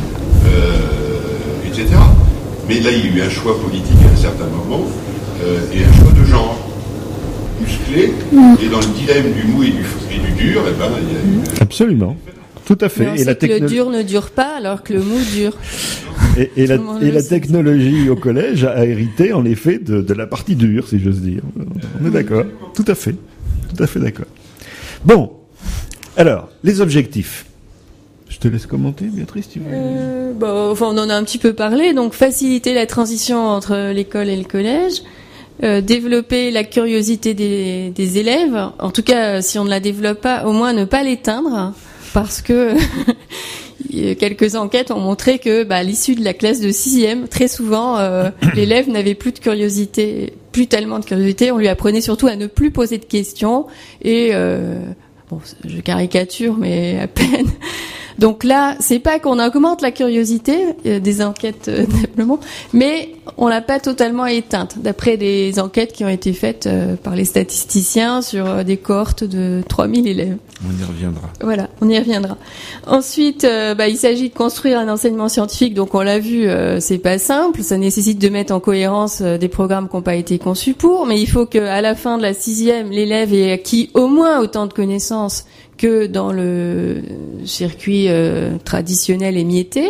euh, et cetera. Mais là, il y a eu un choix politique à un certain moment euh, et un choix de genre musclé. Mm. Et dans le dilemme du mou et du, et du dur, eh ben, il y a eu... Absolument. Tout à fait. Mais on et sait la techno... techno... le dur ne dure pas alors que le mou dure. Et, et la, et la technologie au collège a hérité en effet de, de la partie dure, si j'ose dire. On est d'accord. Tout à fait. Tout à fait d'accord. Bon. Alors, les objectifs. Je te laisse commenter, Béatrice, tu veux... euh, bon, enfin, on en a un petit peu parlé. Donc, faciliter la transition entre l'école et le collège. Euh, développer la curiosité des, des élèves. En tout cas, si on ne la développe pas, au moins ne pas l'éteindre. Parce que quelques enquêtes ont montré que, bah, à l'issue de la classe de sixième, très souvent, euh, l'élève n'avait plus de curiosité, plus tellement de curiosité. On lui apprenait surtout à ne plus poser de questions. Et, euh, bon, je caricature, mais à peine. Donc là, c'est pas qu'on augmente la curiosité, euh, des enquêtes euh, simplement, mais on l'a pas totalement éteinte. D'après des enquêtes qui ont été faites euh, par les statisticiens sur euh, des cohortes de trois mille élèves. On y reviendra. Voilà, on y reviendra. Ensuite, euh, bah, il s'agit de construire un enseignement scientifique. Donc on l'a vu, euh, c'est pas simple. Ça nécessite de mettre en cohérence euh, des programmes qui n'ont pas été conçus pour. Mais il faut qu'à la fin de la sixième, l'élève ait acquis au moins autant de connaissances que dans le circuit euh, traditionnel émietté.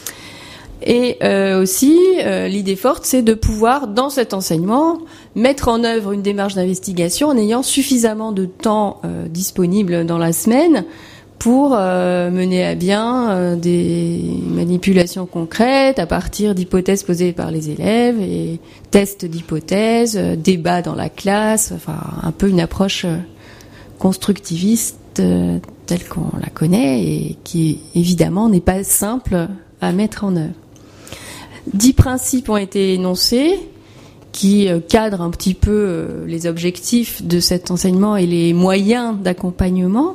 Et euh, aussi, euh, l'idée forte, c'est de pouvoir, dans cet enseignement, mettre en œuvre une démarche d'investigation en ayant suffisamment de temps euh, disponible dans la semaine pour euh, mener à bien euh, des manipulations concrètes à partir d'hypothèses posées par les élèves et tests d'hypothèses, euh, débats dans la classe, enfin un peu une approche euh, constructiviste euh, telle qu'on la connaît et qui évidemment n'est pas simple à mettre en œuvre. Dix principes ont été énoncés qui euh, cadrent un petit peu euh, les objectifs de cet enseignement et les moyens d'accompagnement.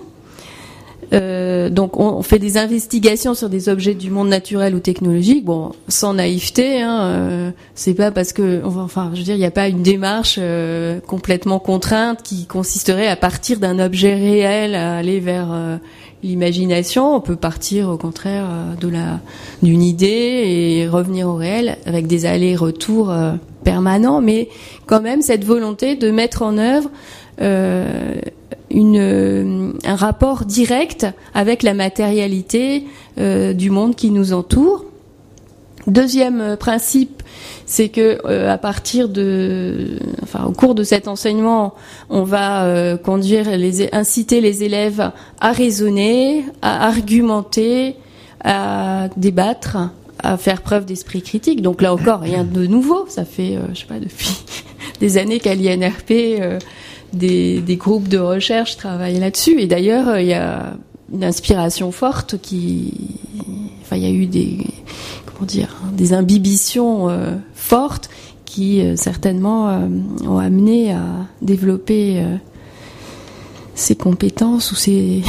Euh, donc on, on fait des investigations sur des objets du monde naturel ou technologique, bon, sans naïveté, hein, euh, c'est pas parce que, enfin, je veux dire, il n'y a pas une démarche euh, complètement contrainte qui consisterait à partir d'un objet réel à aller vers euh, l'imagination. On peut partir au contraire euh, de la d'une idée et revenir au réel avec des allers-retours euh, permanents, mais quand même cette volonté de mettre en œuvre euh, une, un rapport direct avec la matérialité euh, du monde qui nous entoure. Deuxième principe, c'est que euh, à partir de, enfin au cours de cet enseignement, on va euh, conduire les, inciter les élèves à raisonner, à argumenter, à débattre, à faire preuve d'esprit critique. Donc là encore, rien de nouveau. Ça fait, euh, je sais pas, depuis des années qu'à l'I N R P, euh, des, des groupes de recherche travaillent là-dessus. Et d'ailleurs, euh, il y a une inspiration forte qui, enfin, il y a eu des, comment dire, des imbibitions euh, fortes qui euh, certainement euh, ont amené à développer euh, ces compétences ou ces,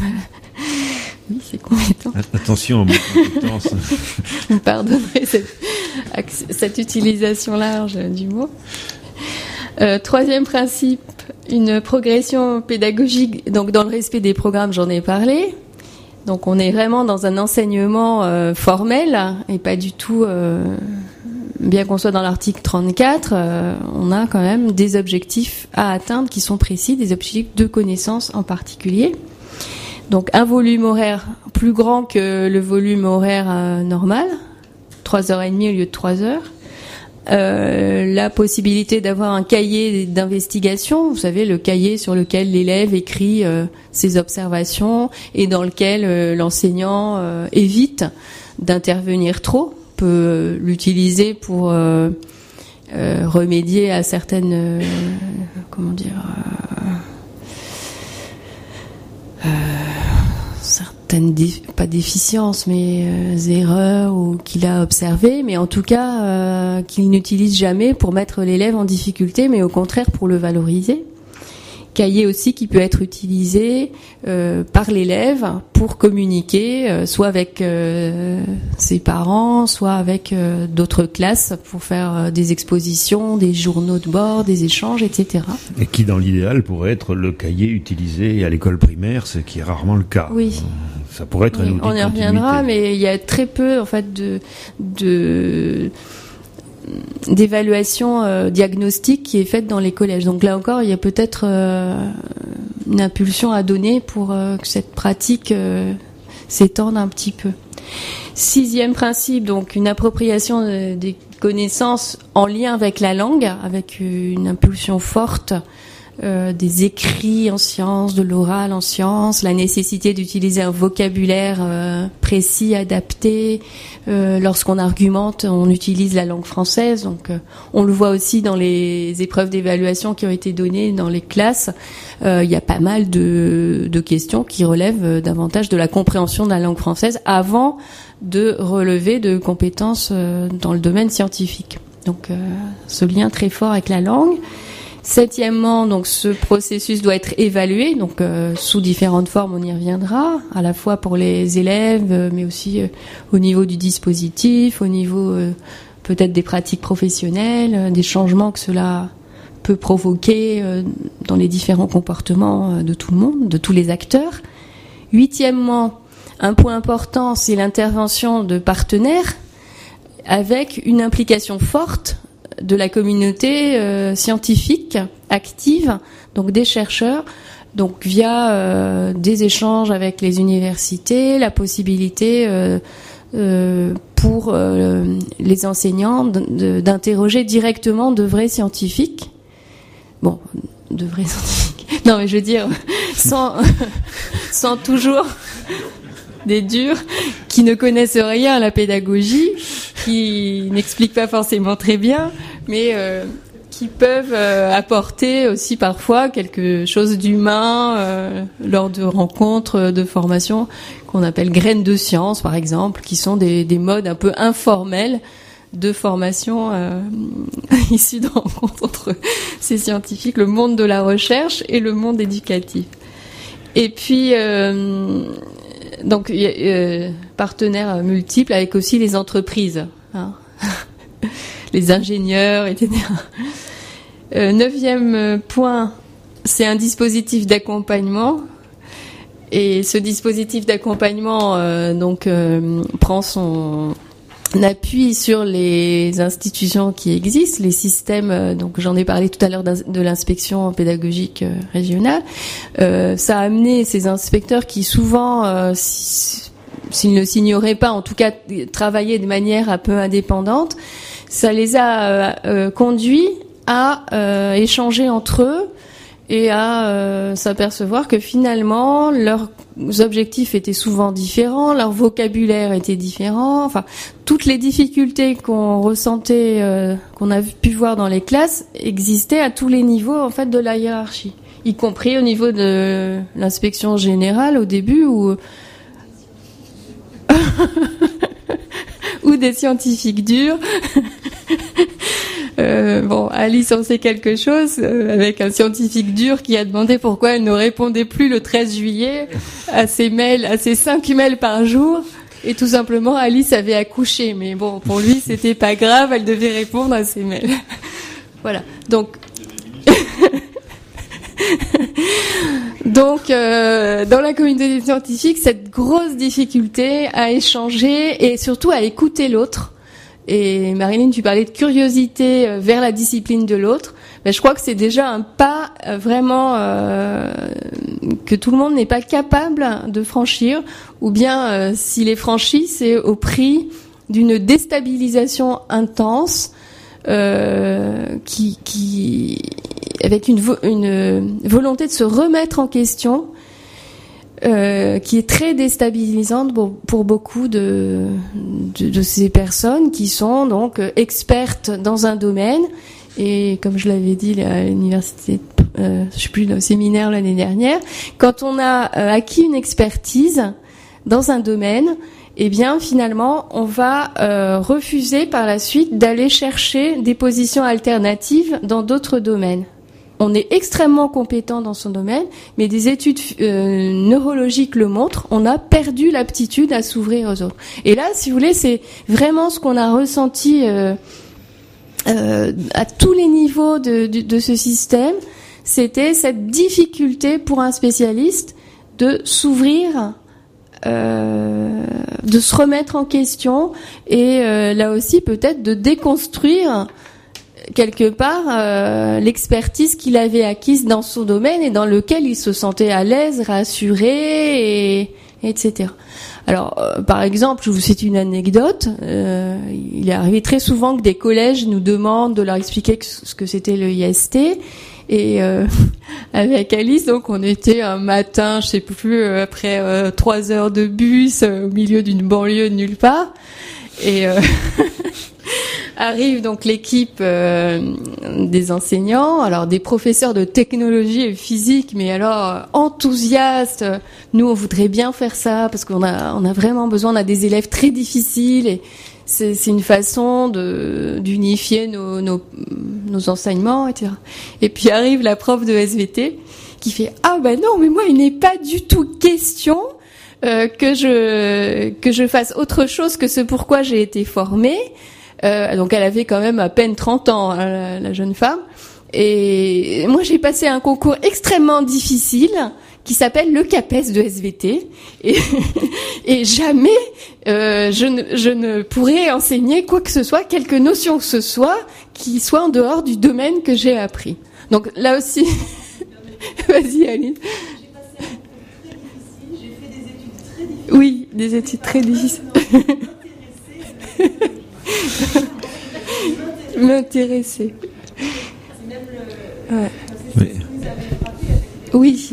oui, ces compétences. Attention aux mots compétences. Vous me pardonnerez cette, cette utilisation large du mot. Euh, troisième principe, une progression pédagogique, donc dans le respect des programmes, j'en ai parlé. Donc on est vraiment dans un enseignement euh, formel et pas du tout, euh, bien qu'on soit dans l'article trente-quatre, euh, on a quand même des objectifs à atteindre qui sont précis, des objectifs de connaissance en particulier. Donc un volume horaire plus grand que le volume horaire euh, normal, trois heures et demie au lieu de trois heures. Euh, la possibilité d'avoir un cahier d'investigation, vous savez, le cahier sur lequel l'élève écrit euh, ses observations et dans lequel euh, l'enseignant euh, évite d'intervenir trop, peut euh, l'utiliser pour euh, euh, remédier à certaines, euh, comment dire, euh, euh, certaines dé- pas déficiences, mais euh, erreurs ou qu'il a observées, mais en tout cas euh, qu'il n'utilise jamais pour mettre l'élève en difficulté, mais au contraire pour le valoriser. Cahier aussi qui peut être utilisé euh, par l'élève pour communiquer, euh, soit avec euh, ses parents, soit avec euh, d'autres classes pour faire euh, des expositions, des journaux de bord, des échanges, et cetera. Et qui, dans l'idéal, pourrait être le cahier utilisé à l'école primaire, ce qui est rarement le cas. Oui. Ça pourrait être Oui, un outil on y de reviendra, continuité. mais il y a très peu en fait de, de d'évaluation euh, diagnostique qui est faite dans les collèges. Donc là encore, il y a peut-être euh, une impulsion à donner pour euh, que cette pratique euh, s'étende un petit peu. Sixième principe, donc une appropriation de- des connaissances en lien avec la langue, avec une impulsion forte euh, des écrits en sciences, de l'oral en sciences, la nécessité d'utiliser un vocabulaire euh, précis, adapté. Euh, lorsqu'on argumente, on utilise la langue française. Donc, euh, on le voit aussi dans les épreuves d'évaluation qui ont été données dans les classes. Euh, il y a pas mal de, de questions qui relèvent euh, davantage de la compréhension de la langue française avant de relever de compétences euh, dans le domaine scientifique. Donc, euh, ce lien très fort avec la langue. Septièmement, donc ce processus doit être évalué, donc euh, sous différentes formes, on y reviendra, à la fois pour les élèves, euh, mais aussi euh, au niveau du dispositif, au niveau euh, peut-être des pratiques professionnelles, euh, des changements que cela peut provoquer euh, dans les différents comportements euh, de tout le monde, de tous les acteurs. Huitièmement, un point important, c'est l'intervention de partenaires avec une implication forte de la communauté euh, scientifique active, donc des chercheurs, donc via euh, des échanges avec les universités, la possibilité euh, euh, pour euh, les enseignants de, d'interroger directement de vrais scientifiques. Bon, de vrais scientifiques. Non, mais je veux dire, sans, sans toujours des durs qui ne connaissent rien à la pédagogie, qui n'expliquent pas forcément très bien, mais euh, qui peuvent euh, apporter aussi parfois quelque chose d'humain euh, lors de rencontres de formation qu'on appelle graines de science, par exemple, qui sont des, des modes un peu informels de formation euh, issus de rencontres entre ces scientifiques, le monde de la recherche et le monde éducatif. Et puis euh, donc euh, partenaires multiples avec aussi les entreprises, hein, les ingénieurs, et cetera. Euh, neuvième point, c'est un dispositif d'accompagnement. Et ce dispositif d'accompagnement euh, donc euh, prend son appui sur les institutions qui existent, les systèmes. Euh, donc j'en ai parlé tout à l'heure de l'inspection pédagogique euh, régionale. Euh, ça a amené ces inspecteurs qui souvent, euh, si, s'ils ne s'ignoraient pas, en tout cas travaillaient de manière un peu indépendante. Ça les a euh, euh, conduits à euh, échanger entre eux et à euh, s'apercevoir que finalement leurs objectifs étaient souvent différents, leur vocabulaire était différent. Enfin, toutes les difficultés qu'on ressentait, euh, qu'on a pu voir dans les classes, existaient à tous les niveaux en fait de la hiérarchie, y compris au niveau de l'inspection générale au début où ou des scientifiques durs. Euh, bon, Alice en sait quelque chose, euh, avec un scientifique dur qui a demandé pourquoi elle ne répondait plus le treize juillet à ses mails, à ses cinq mails par jour. Et tout simplement, Alice avait accouché. Mais bon, pour lui, c'était pas grave, elle devait répondre à ses mails. Voilà. Donc, Donc, euh, dans la communauté scientifique, cette grosse difficulté à échanger et surtout à écouter l'autre. Et Marilyn, tu parlais de curiosité vers la discipline de l'autre. Ben, je crois que c'est déjà un pas vraiment euh, que tout le monde n'est pas capable de franchir. Ou bien, euh, s'il est franchi, c'est au prix d'une déstabilisation intense euh, qui, qui, avec une, vo- une volonté de se remettre en question. Euh, qui est très déstabilisante pour, pour beaucoup de, de, de ces personnes qui sont donc expertes dans un domaine. Et comme je l'avais dit à l'université, euh, je sais plus, au séminaire l'année dernière, quand on a euh, acquis une expertise, dans un domaine, eh bien finalement on va euh, refuser par la suite d'aller chercher des positions alternatives dans d'autres domaines. On est extrêmement compétent dans son domaine, mais des études euh, neurologiques le montrent, on a perdu l'aptitude à s'ouvrir aux autres. Et là, si vous voulez, c'est vraiment ce qu'on a ressenti euh, euh, à tous les niveaux de, de, de ce système, c'était cette difficulté pour un spécialiste de s'ouvrir, euh, de se remettre en question, et euh, là aussi peut-être de déconstruire quelque part euh, l'expertise qu'il avait acquise dans son domaine et dans lequel il se sentait à l'aise, rassuré, et, et cetera. Alors, euh, par exemple, je vous cite une anecdote. Euh, il est arrivé très souvent que des collèges nous demandent de leur expliquer ce que c'était le I S T. Et euh, avec Alice, donc, on était un matin, je sais plus, après euh, trois heures de bus euh, au milieu d'une banlieue de nulle part. Et euh, arrive donc l'équipe euh, des enseignants, alors des professeurs de technologie et physique, mais alors enthousiastes. Nous, on voudrait bien faire ça parce qu'on a, on a vraiment besoin. On a des élèves très difficiles et c'est, c'est une façon de d'unifier nos, nos, nos enseignements, et cetera. Et puis arrive la prof de S V T qui fait ah ben non, mais moi il n'est pas du tout question Euh, que je que je fasse autre chose que ce pourquoi j'ai été formée. Euh, donc elle avait quand même à peine trente ans, hein, la, la jeune femme. Et moi j'ai passé un concours extrêmement difficile qui s'appelle le CAPES de S V T. Et, et jamais euh, je, ne, je ne pourrais enseigner quoi que ce soit, quelque notion que ce soit, qui soit en dehors du domaine que j'ai appris. Donc là aussi, vas-y Aline. Oui, des études très difficiles. M'intéresser. Ouais. Oui. Oui.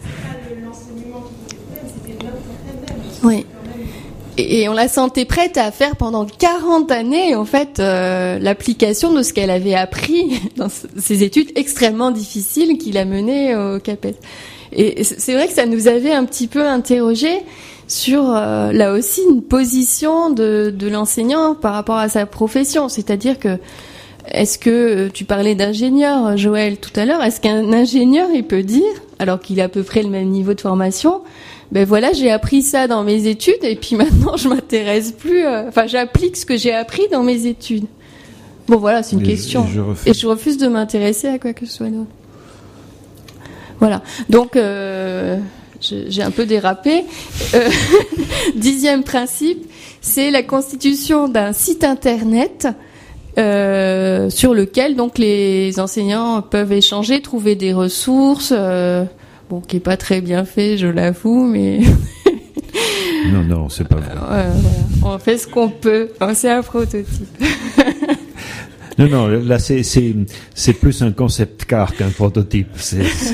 Oui. Et, et on la sentait prête à faire pendant quarante années, en fait, euh, l'application de ce qu'elle avait appris dans ces études extrêmement difficiles qui l'a menée au CAPES. Et c'est vrai que ça nous avait un petit peu interrogé sur euh, là aussi une position de, de l'enseignant par rapport à sa profession, c'est-à-dire que est-ce que tu parlais d'ingénieur, Joël, tout à l'heure, est-ce qu'un ingénieur il peut dire, alors qu'il a à peu près le même niveau de formation, ben voilà, j'ai appris ça dans mes études et puis maintenant je m'intéresse plus, euh, enfin j'applique ce que j'ai appris dans mes études. Bon voilà, c'est une et question. Je, je refuse... Et je refuse de m'intéresser à quoi que ce soit d'autre. Voilà, donc euh, j'ai un peu dérapé. Euh, dixième principe, c'est la constitution d'un site internet euh, sur lequel donc les enseignants peuvent échanger, trouver des ressources. Euh, bon, qui est pas très bien fait, je l'avoue, mais non, non, c'est pas vrai. Euh, voilà. On fait ce qu'on peut. C'est un prototype. Non, non, là c'est c'est c'est plus un concept car qu'un prototype. C'est, c'est...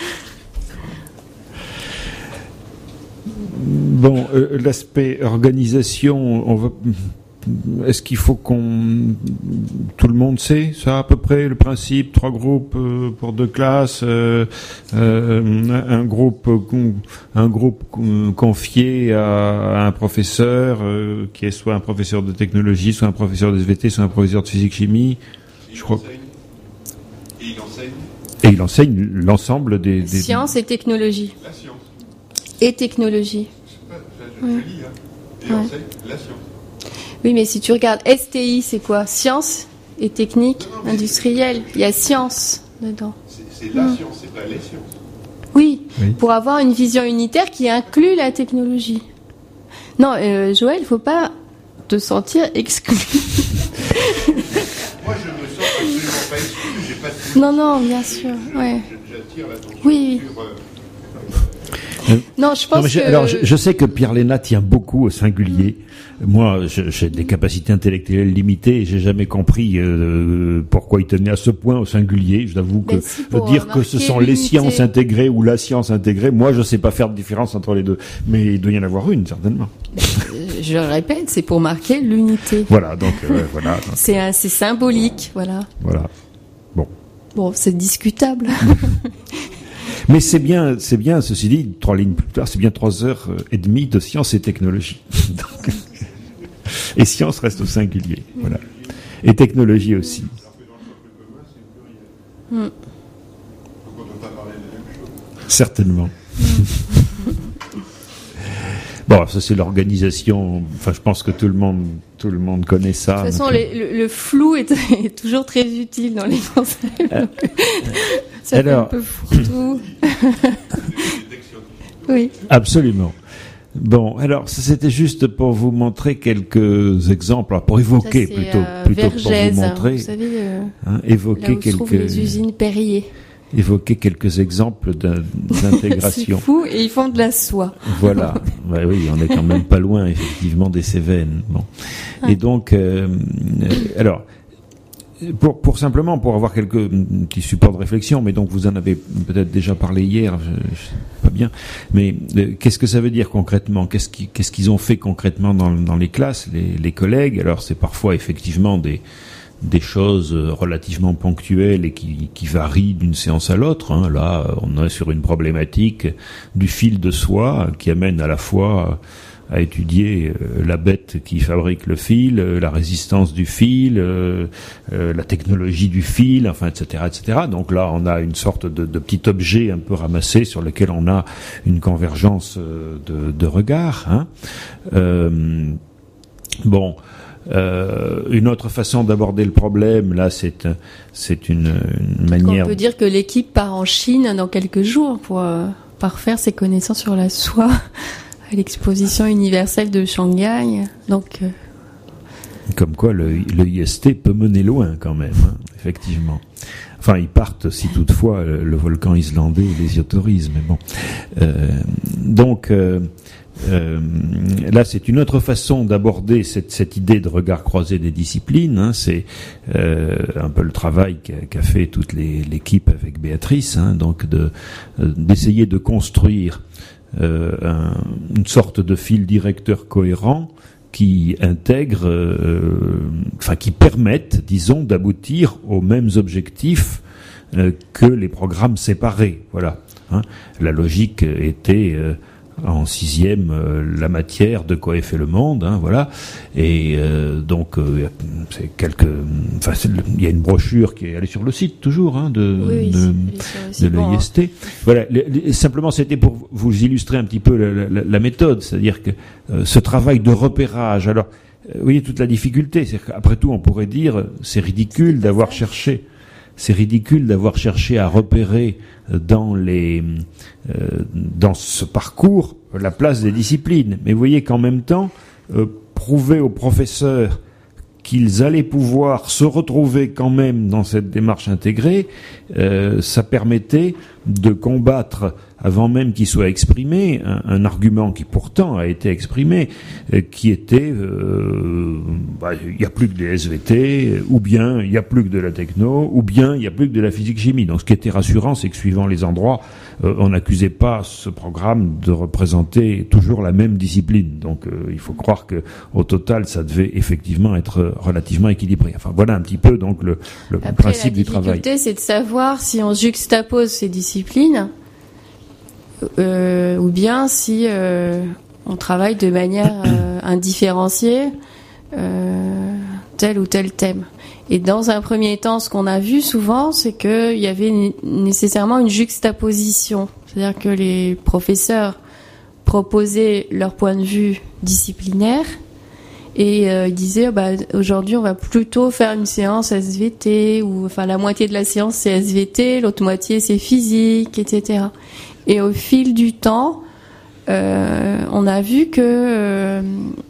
Bon, euh, l'aspect organisation, on va. Est-ce qu'il faut qu'on tout le monde sait ça à peu près le principe, trois groupes euh, pour deux classes, euh, euh, un groupe un groupe confié à, à un professeur euh, qui est soit un professeur de technologie, soit un professeur de S V T, soit un professeur de physique chimie. Je crois. Et il enseigne. Et il enseigne l'ensemble des, des... sciences et technologie. La science. Et technologie. Je, sais pas, je, je ouais. lis, hein. Et il ouais. enseigne la science. Oui, mais si tu regardes S T I, c'est quoi? Sciences et techniques non, non, industrielles. Il y a science dedans. C'est, c'est la mmh. science, c'est pas les sciences. Oui, oui, pour avoir une vision unitaire qui inclut la technologie. Non, euh, Joël, il ne faut pas te sentir exclu. Moi, je me sens absolument pas exclu. J'ai pas de... Non, non, bien sûr. Je, ouais. J'attire l'attention oui. sur... Euh... Non, je pense non, je, que... Alors, je, je sais que Pierre Léna tient beaucoup au singulier. Moi, je, j'ai des capacités intellectuelles limitées et j'ai jamais compris euh, pourquoi il tenait à ce point au singulier. Je t'avoue que si dire que ce sont l'unité. Les sciences intégrées ou la science intégrée, moi, je sais pas faire de différence entre les deux. Mais il doit y en avoir une, certainement. Je le répète, c'est pour marquer l'unité. Voilà, donc euh, voilà. Donc, c'est, un, c'est symbolique, voilà. Voilà. Bon. Bon, c'est discutable. Mais c'est bien, c'est bien, ceci dit, trois lignes plus tard, c'est bien trois heures et demie de sciences et technologie. Donc, et science reste au singulier, voilà. Et technologie aussi. Mm. Certainement. Bon, ça c'est l'organisation. Enfin, je pense que tout le monde, tout le monde connaît ça. De toute façon, donc, les, le, le flou est, est toujours très utile dans les concepts. Euh, ça alors, fait un peu fourre-tout. Oui. Absolument. Bon, alors ça, c'était juste pour vous montrer quelques exemples, alors, pour évoquer ça, plutôt, euh, plutôt que pour Vergès, vous montrer, vous savez, euh, hein, évoquer là où quelques, se trouvent les usines Perrier. évoquer quelques exemples d'intégration. C'est fou, et ils font de la soie. Voilà. Ouais, oui, on est quand même pas loin, effectivement, des Cévennes. Bon. Ah. Et donc, euh, euh, alors, pour, pour simplement, pour avoir quelques petits supports de réflexion, mais donc vous en avez peut-être déjà parlé hier, je, je sais pas bien, mais euh, qu'est-ce que ça veut dire concrètement? Qu'est-ce qu'ils, qu'est-ce qu'ils ont fait concrètement dans, dans les classes, les, les collègues? Alors, c'est parfois effectivement des des choses relativement ponctuelles et qui, qui varient d'une séance à l'autre. Hein. Là, on est sur une problématique du fil de soie qui amène à la fois à étudier la bête qui fabrique le fil, la résistance du fil, euh, euh, la technologie du fil, enfin, et cetera, et cetera. Donc là, on a une sorte de, de petit objet un peu ramassé sur lequel on a une convergence de, de regards. Hein. Euh, bon. Euh, une autre façon d'aborder le problème, là, c'est c'est une, une manière. On peut dire que l'équipe part en Chine dans quelques jours pour euh, parfaire ses connaissances sur la soie à l'exposition universelle de Shanghai. Donc, euh... comme quoi, le, le I S T peut mener loin quand même, hein, effectivement. Enfin, ils partent si toutefois le, le volcan islandais les autorise, mais bon. Euh, donc. Euh, Euh, là, c'est une autre façon d'aborder cette, cette idée de regard croisé des disciplines. Hein. C'est euh, un peu le travail qu'a, qu'a fait toute les, l'équipe avec Béatrice, hein, donc de, euh, d'essayer de construire euh, un, une sorte de fil directeur cohérent qui intègre, euh, enfin qui permette, disons, d'aboutir aux mêmes objectifs euh, que les programmes séparés. Voilà. Hein. La logique était euh, en sixième, euh, la matière de quoi est fait le monde, hein, voilà. Et euh, donc, euh, c'est quelques, enfin, c'est le, il y a une brochure qui est allée sur le site toujours, hein, de oui, de, de l'E I S T. Bon, hein. Voilà. Le, le, simplement, c'était pour vous illustrer un petit peu la, la, la méthode, c'est-à-dire que euh, ce travail de repérage. Alors, euh, vous voyez toute la difficulté. C'est qu'après tout, on pourrait dire, c'est ridicule d'avoir cherché. C'est ridicule d'avoir cherché à repérer dans les euh, dans ce parcours la place des disciplines. Mais vous voyez qu'en même temps, euh, prouver aux professeurs qu'ils allaient pouvoir se retrouver quand même dans cette démarche intégrée, euh, ça permettait de combattre, avant même qu'il soit exprimé, un, un argument qui pourtant a été exprimé, euh, qui était euh, bah, il n'y a plus que des S V T, ou bien il n'y a plus que de la techno, ou bien il n'y a plus que de la physique-chimie. Donc ce qui était rassurant, c'est que suivant les endroits, euh, on n'accusait pas ce programme de représenter toujours la même discipline. Donc euh, il faut croire que au total, ça devait effectivement être relativement équilibré. Enfin voilà un petit peu donc le, le Après, principe du travail. La difficulté, c'est de savoir si on juxtapose ces disciplines euh, ou bien si euh, on travaille de manière euh, indifférenciée euh, tel ou tel thème. Et dans un premier temps, ce qu'on a vu souvent, c'est qu'il y avait n- nécessairement une juxtaposition. C'est-à-dire que les professeurs proposaient leur point de vue disciplinaire et euh, ils disaient bah, aujourd'hui on va plutôt faire une séance S V T, ou enfin la moitié de la séance c'est S V T, l'autre moitié c'est physique, et cetera. Et au fil du temps, euh, on a vu que euh,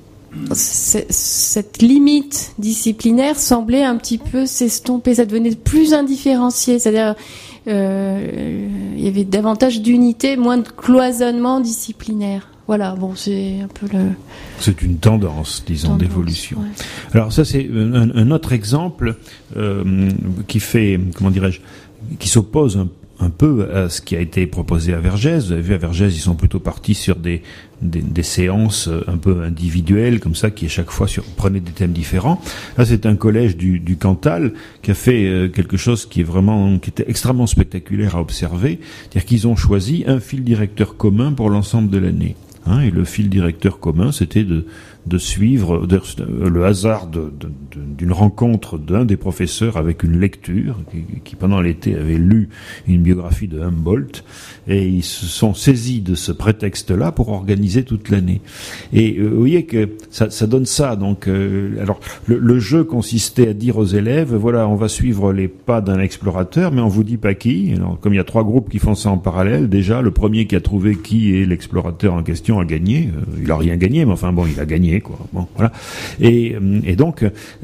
cette limite disciplinaire semblait un petit peu s'estomper, ça devenait plus indifférencié, c'est-à-dire euh, il y avait davantage d'unité, moins de cloisonnement disciplinaire. Voilà, bon, c'est un peu le... C'est une tendance, disons, tendance, d'évolution. Ouais. Alors ça, c'est un, un autre exemple euh, qui fait, comment dirais-je, qui s'oppose un, un peu à ce qui a été proposé à Vergès. Vous avez vu, à Vergès, ils sont plutôt partis sur des, des, des séances un peu individuelles, comme ça, qui à chaque fois sur, prenaient des thèmes différents. Là, c'est un collège du, du Cantal qui a fait euh, quelque chose qui est vraiment, qui était extrêmement spectaculaire à observer. C'est-à-dire qu'ils ont choisi un fil directeur commun pour l'ensemble de l'année. Hein, et le fil directeur commun, c'était de, de suivre de, le hasard de, de, de, d'une rencontre d'un des professeurs avec une lecture, qui, qui pendant l'été avait lu une biographie de Humboldt, et ils se sont saisis de ce prétexte-là pour organiser toute l'année. Et euh, vous voyez que ça, ça donne ça. Donc, euh, alors le, le jeu consistait à dire aux élèves, voilà, on va suivre les pas d'un explorateur, mais on vous dit pas qui. Alors, comme il y a trois groupes qui font ça en parallèle, déjà le premier qui a trouvé qui est l'explorateur en question a gagné. Euh, il a rien gagné, mais enfin bon, il a gagné, quoi. Bon, voilà. Et, et donc,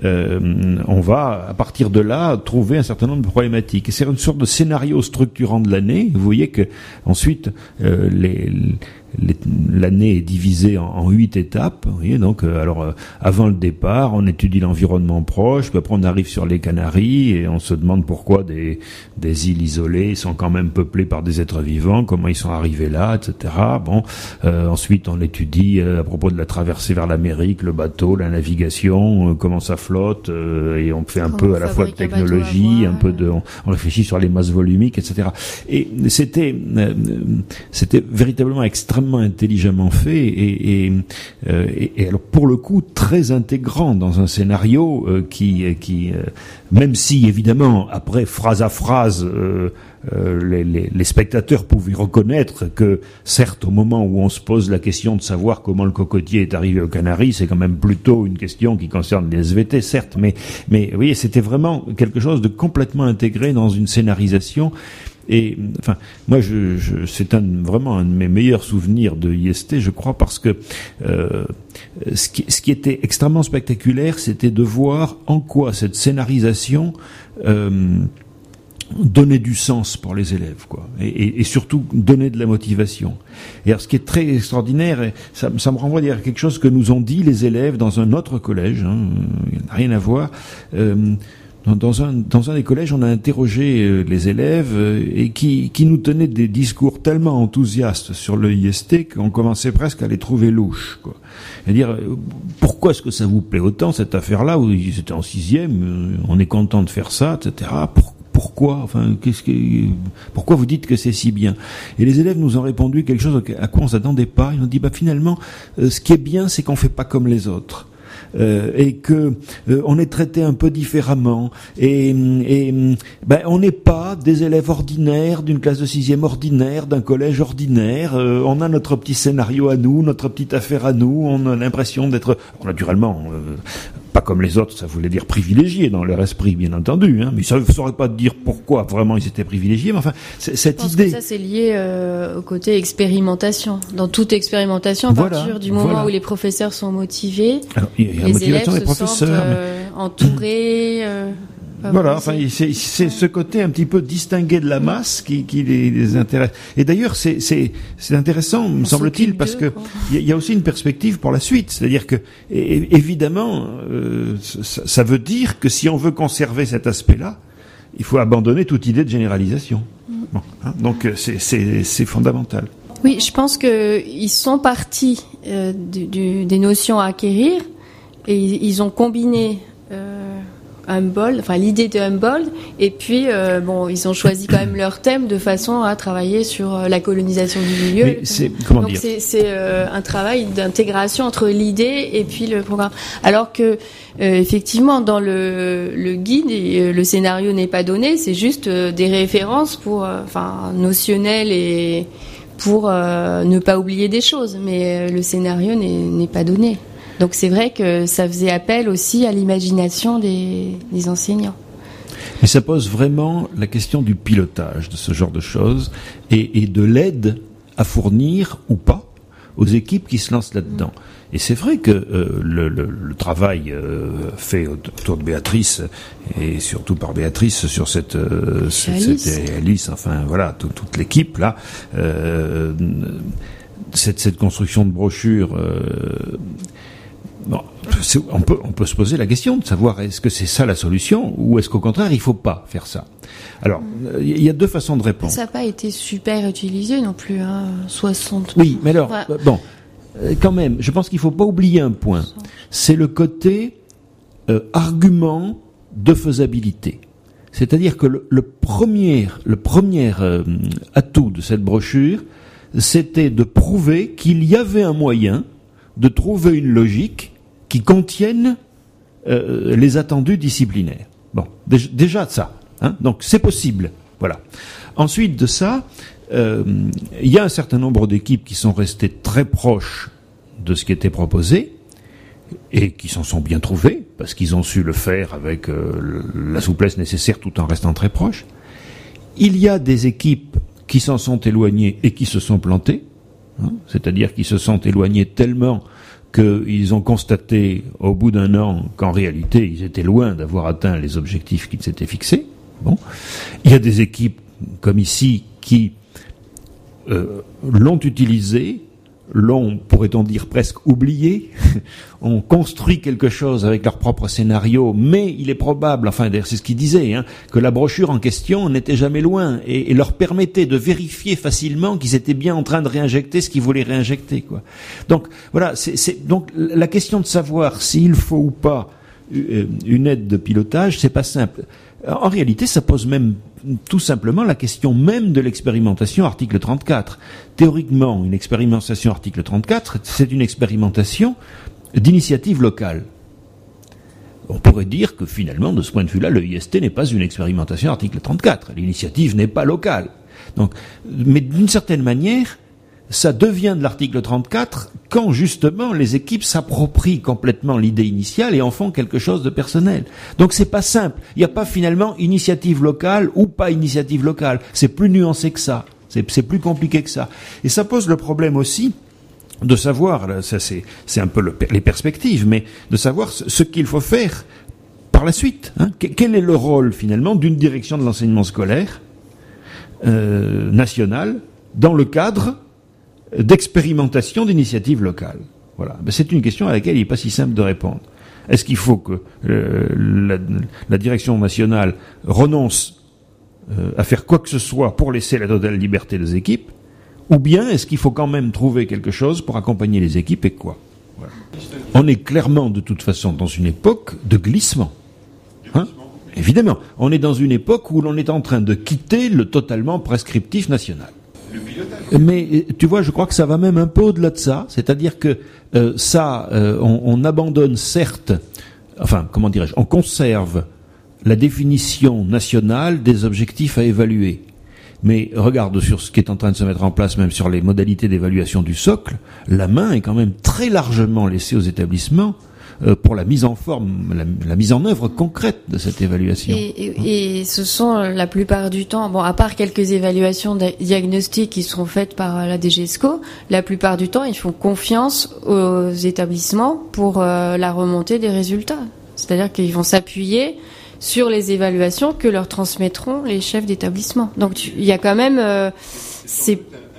euh, on va à partir de là trouver un certain nombre de problématiques. Et c'est une sorte de scénario structurant de l'année. Vous voyez que ensuite euh, les, les l'année est divisée en, en huit étapes. Vous voyez, donc, euh, alors euh, avant le départ, on étudie l'environnement proche, puis après on arrive sur les Canaries et on se demande pourquoi des, des îles isolées sont quand même peuplées par des êtres vivants, comment ils sont arrivés là, et cetera. Bon, euh, ensuite on étudie euh, à propos de la traversée vers l'Amérique, le bateau, la navigation, euh, comment ça flotte, euh, et on fait un comment peu à la fois de technologie, un, un peu de, on, on réfléchit sur les masses volumiques, et cetera. Et c'était, euh, c'était véritablement extrêmement intelligemment fait et, et, euh, et, et alors pour le coup très intégrant dans un scénario euh, qui, qui euh, même si évidemment après phrase à phrase euh, euh, les, les, les spectateurs pouvaient reconnaître que certes au moment où on se pose la question de savoir comment le cocotier est arrivé aux Canaries, c'est quand même plutôt une question qui concerne les S V T certes, mais mais vous voyez c'était vraiment quelque chose de complètement intégré dans une scénarisation. Et enfin, moi, je, je, c'est un, vraiment un de mes meilleurs souvenirs de I S T, je crois, parce que euh, ce, qui, ce qui était extrêmement spectaculaire, c'était de voir en quoi cette scénarisation euh, donnait du sens pour les élèves, quoi, et, et, et surtout donnait de la motivation. Et alors, ce qui est très extraordinaire, ça, ça me renvoie à quelque chose que nous ont dit les élèves dans un autre collège, hein, il n'a rien à voir. Euh, Dans un, dans un des collèges, on a interrogé euh, les élèves euh, et qui, qui nous tenaient des discours tellement enthousiastes sur le I S T qu'on commençait presque à les trouver louches, quoi. C'est-à-dire, euh, pourquoi est-ce que ça vous plaît autant, cette affaire-là, où ils étaient en sixième, euh, on est content de faire ça, et cetera. Pour, pourquoi, enfin, qu'est-ce que, pourquoi vous dites que c'est si bien? Et les élèves nous ont répondu quelque chose à quoi on s'attendait pas. Ils nous ont dit, bah, finalement, euh, ce qui est bien, c'est qu'on fait pas comme les autres. Euh, et que euh, on est traité un peu différemment et, et ben on n'est pas des élèves ordinaires d'une classe de sixième ordinaire, d'un collège ordinaire. Euh, on a notre petit scénario à nous, notre petite affaire à nous. On a l'impression d'être naturellement euh, pas comme les autres, ça voulait dire privilégiés dans leur esprit, bien entendu, hein, mais ça ne saurait pas dire pourquoi vraiment ils étaient privilégiés, mais enfin, c'est, cette Je pense idée... que ça, c'est lié euh, au côté expérimentation. Dans toute expérimentation, à voilà, partir du moment voilà. où les professeurs sont motivés, Alors, il y a la les motivation élèves des se professeurs, sentent euh, mais... entourés... Euh, Voilà, enfin, c'est, c'est ce côté un petit peu distingué de la masse qui, qui les, les intéresse. Et d'ailleurs, c'est, c'est, c'est intéressant, me semble-t-il, parce que il y, y a aussi une perspective pour la suite. C'est-à-dire que, et, évidemment, euh, ça, ça veut dire que si on veut conserver cet aspect-là, il faut abandonner toute idée de généralisation. Bon, hein, donc, c'est, c'est, c'est fondamental. Oui, je pense que ils sont partis euh, du, du, des notions à acquérir et ils ont combiné. Euh, Humboldt, enfin l'idée de Humboldt, et puis euh, bon, ils ont choisi quand même leur thème de façon à travailler sur euh, la colonisation du milieu. Mais c'est, comment Donc dire c'est, c'est euh, un travail d'intégration entre l'idée et puis le programme. Alors que euh, effectivement dans le, le guide, et, le scénario n'est pas donné, c'est juste euh, des références pour, euh, enfin notionnelles et pour euh, ne pas oublier des choses, mais euh, le scénario n'est, n'est pas donné. Donc c'est vrai que ça faisait appel aussi à l'imagination des, des enseignants. Mais ça pose vraiment la question du pilotage de ce genre de choses et, et de l'aide à fournir ou pas aux équipes qui se lancent là-dedans. Et c'est vrai que euh, le, le, le travail euh, fait autour de Béatrice et surtout par Béatrice sur cette, euh, cette, cette Alice, enfin voilà, tout, toute l'équipe là. Euh, cette, cette construction de brochure. Euh, bon, on peut, on peut se poser la question de savoir est-ce que c'est ça la solution ou est-ce qu'au contraire il faut pas faire ça. Alors, il y a deux façons de répondre. Ça n'a pas été super utilisé non plus, hein, soixante. Oui, mais alors, Ouais. bon, euh, quand même, je pense qu'il faut pas oublier un point. C'est le côté euh, argument de faisabilité. C'est-à-dire que le, le premier, le premier euh, atout de cette brochure, c'était de prouver qu'il y avait un moyen de trouver une logique qui contienne euh, les attendus disciplinaires. Bon, déjà, déjà ça. Hein, donc c'est possible. Voilà. Ensuite de ça, euh, il y a un certain nombre d'équipes qui sont restées très proches de ce qui était proposé et qui s'en sont bien trouvées parce qu'ils ont su le faire avec euh, la souplesse nécessaire tout en restant très proches. Il y a des équipes qui s'en sont éloignées et qui se sont plantées, hein, c'est-à-dire qui se sont éloignées tellement qu'ils ont constaté au bout d'un an qu'en réalité ils étaient loin d'avoir atteint les objectifs qu'ils s'étaient fixés. Bon, il y a des équipes comme ici qui euh, l'ont utilisé, l'ont, pourrait-on dire, presque oublié, ont construit quelque chose avec leur propre scénario, mais il est probable, enfin d'ailleurs c'est ce qu'ils disaient, hein, que la brochure en question n'était jamais loin et, et leur permettait de vérifier facilement qu'ils étaient bien en train de réinjecter ce qu'ils voulaient réinjecter, quoi. Donc voilà, c'est, c'est donc la question de savoir s'il faut ou pas une aide de pilotage, c'est pas simple. En réalité, ça pose même tout simplement la question même de l'expérimentation article trente-quatre. Théoriquement, une expérimentation article trente-quatre, c'est une expérimentation d'initiative locale. On pourrait dire que finalement, de ce point de vue-là, le I S T n'est pas une expérimentation article trente-quatre. L'initiative n'est pas locale. Donc, mais d'une certaine manière, ça devient de l'article trente-quatre quand justement les équipes s'approprient complètement l'idée initiale et en font quelque chose de personnel. Donc c'est pas simple. Il n'y a pas finalement initiative locale ou pas initiative locale. C'est plus nuancé que ça. C'est, c'est plus compliqué que ça. Et ça pose le problème aussi de savoir, là, ça c'est, c'est un peu le, les perspectives, mais de savoir ce, ce qu'il faut faire par la suite. Hein. Quel est le rôle finalement d'une direction de l'enseignement scolaire euh, nationale dans le cadre d'expérimentation d'initiatives locales. Voilà. Ben, c'est une question à laquelle il n'est pas si simple de répondre. Est-ce qu'il faut que euh, la, la direction nationale renonce euh, à faire quoi que ce soit pour laisser la totale liberté des équipes, ou bien est-ce qu'il faut quand même trouver quelque chose pour accompagner les équipes et quoi? Voilà. On est clairement de toute façon dans une époque de glissement. Hein? Évidemment, on est dans une époque où l'on est en train de quitter le totalement prescriptif national. Mais tu vois, je crois que ça va même un peu au-delà de ça, c'est-à-dire que euh, ça, euh, on, on abandonne certes, enfin, comment dirais-je, on conserve la définition nationale des objectifs à évaluer. Mais regarde sur ce qui est en train de se mettre en place, même sur les modalités d'évaluation du socle, la main est quand même très largement laissée aux établissements euh, pour la mise en forme, la, la mise en œuvre concrète de cette évaluation. Et, et, et ce sont la plupart du temps, bon, à part quelques évaluations diagnostiques qui sont faites par la D G E S C O, la plupart du temps, ils font confiance aux établissements pour euh, la remontée des résultats. C'est-à-dire qu'ils vont s'appuyer sur les évaluations que leur transmettront les chefs d'établissement. Donc il y a quand même euh, c'est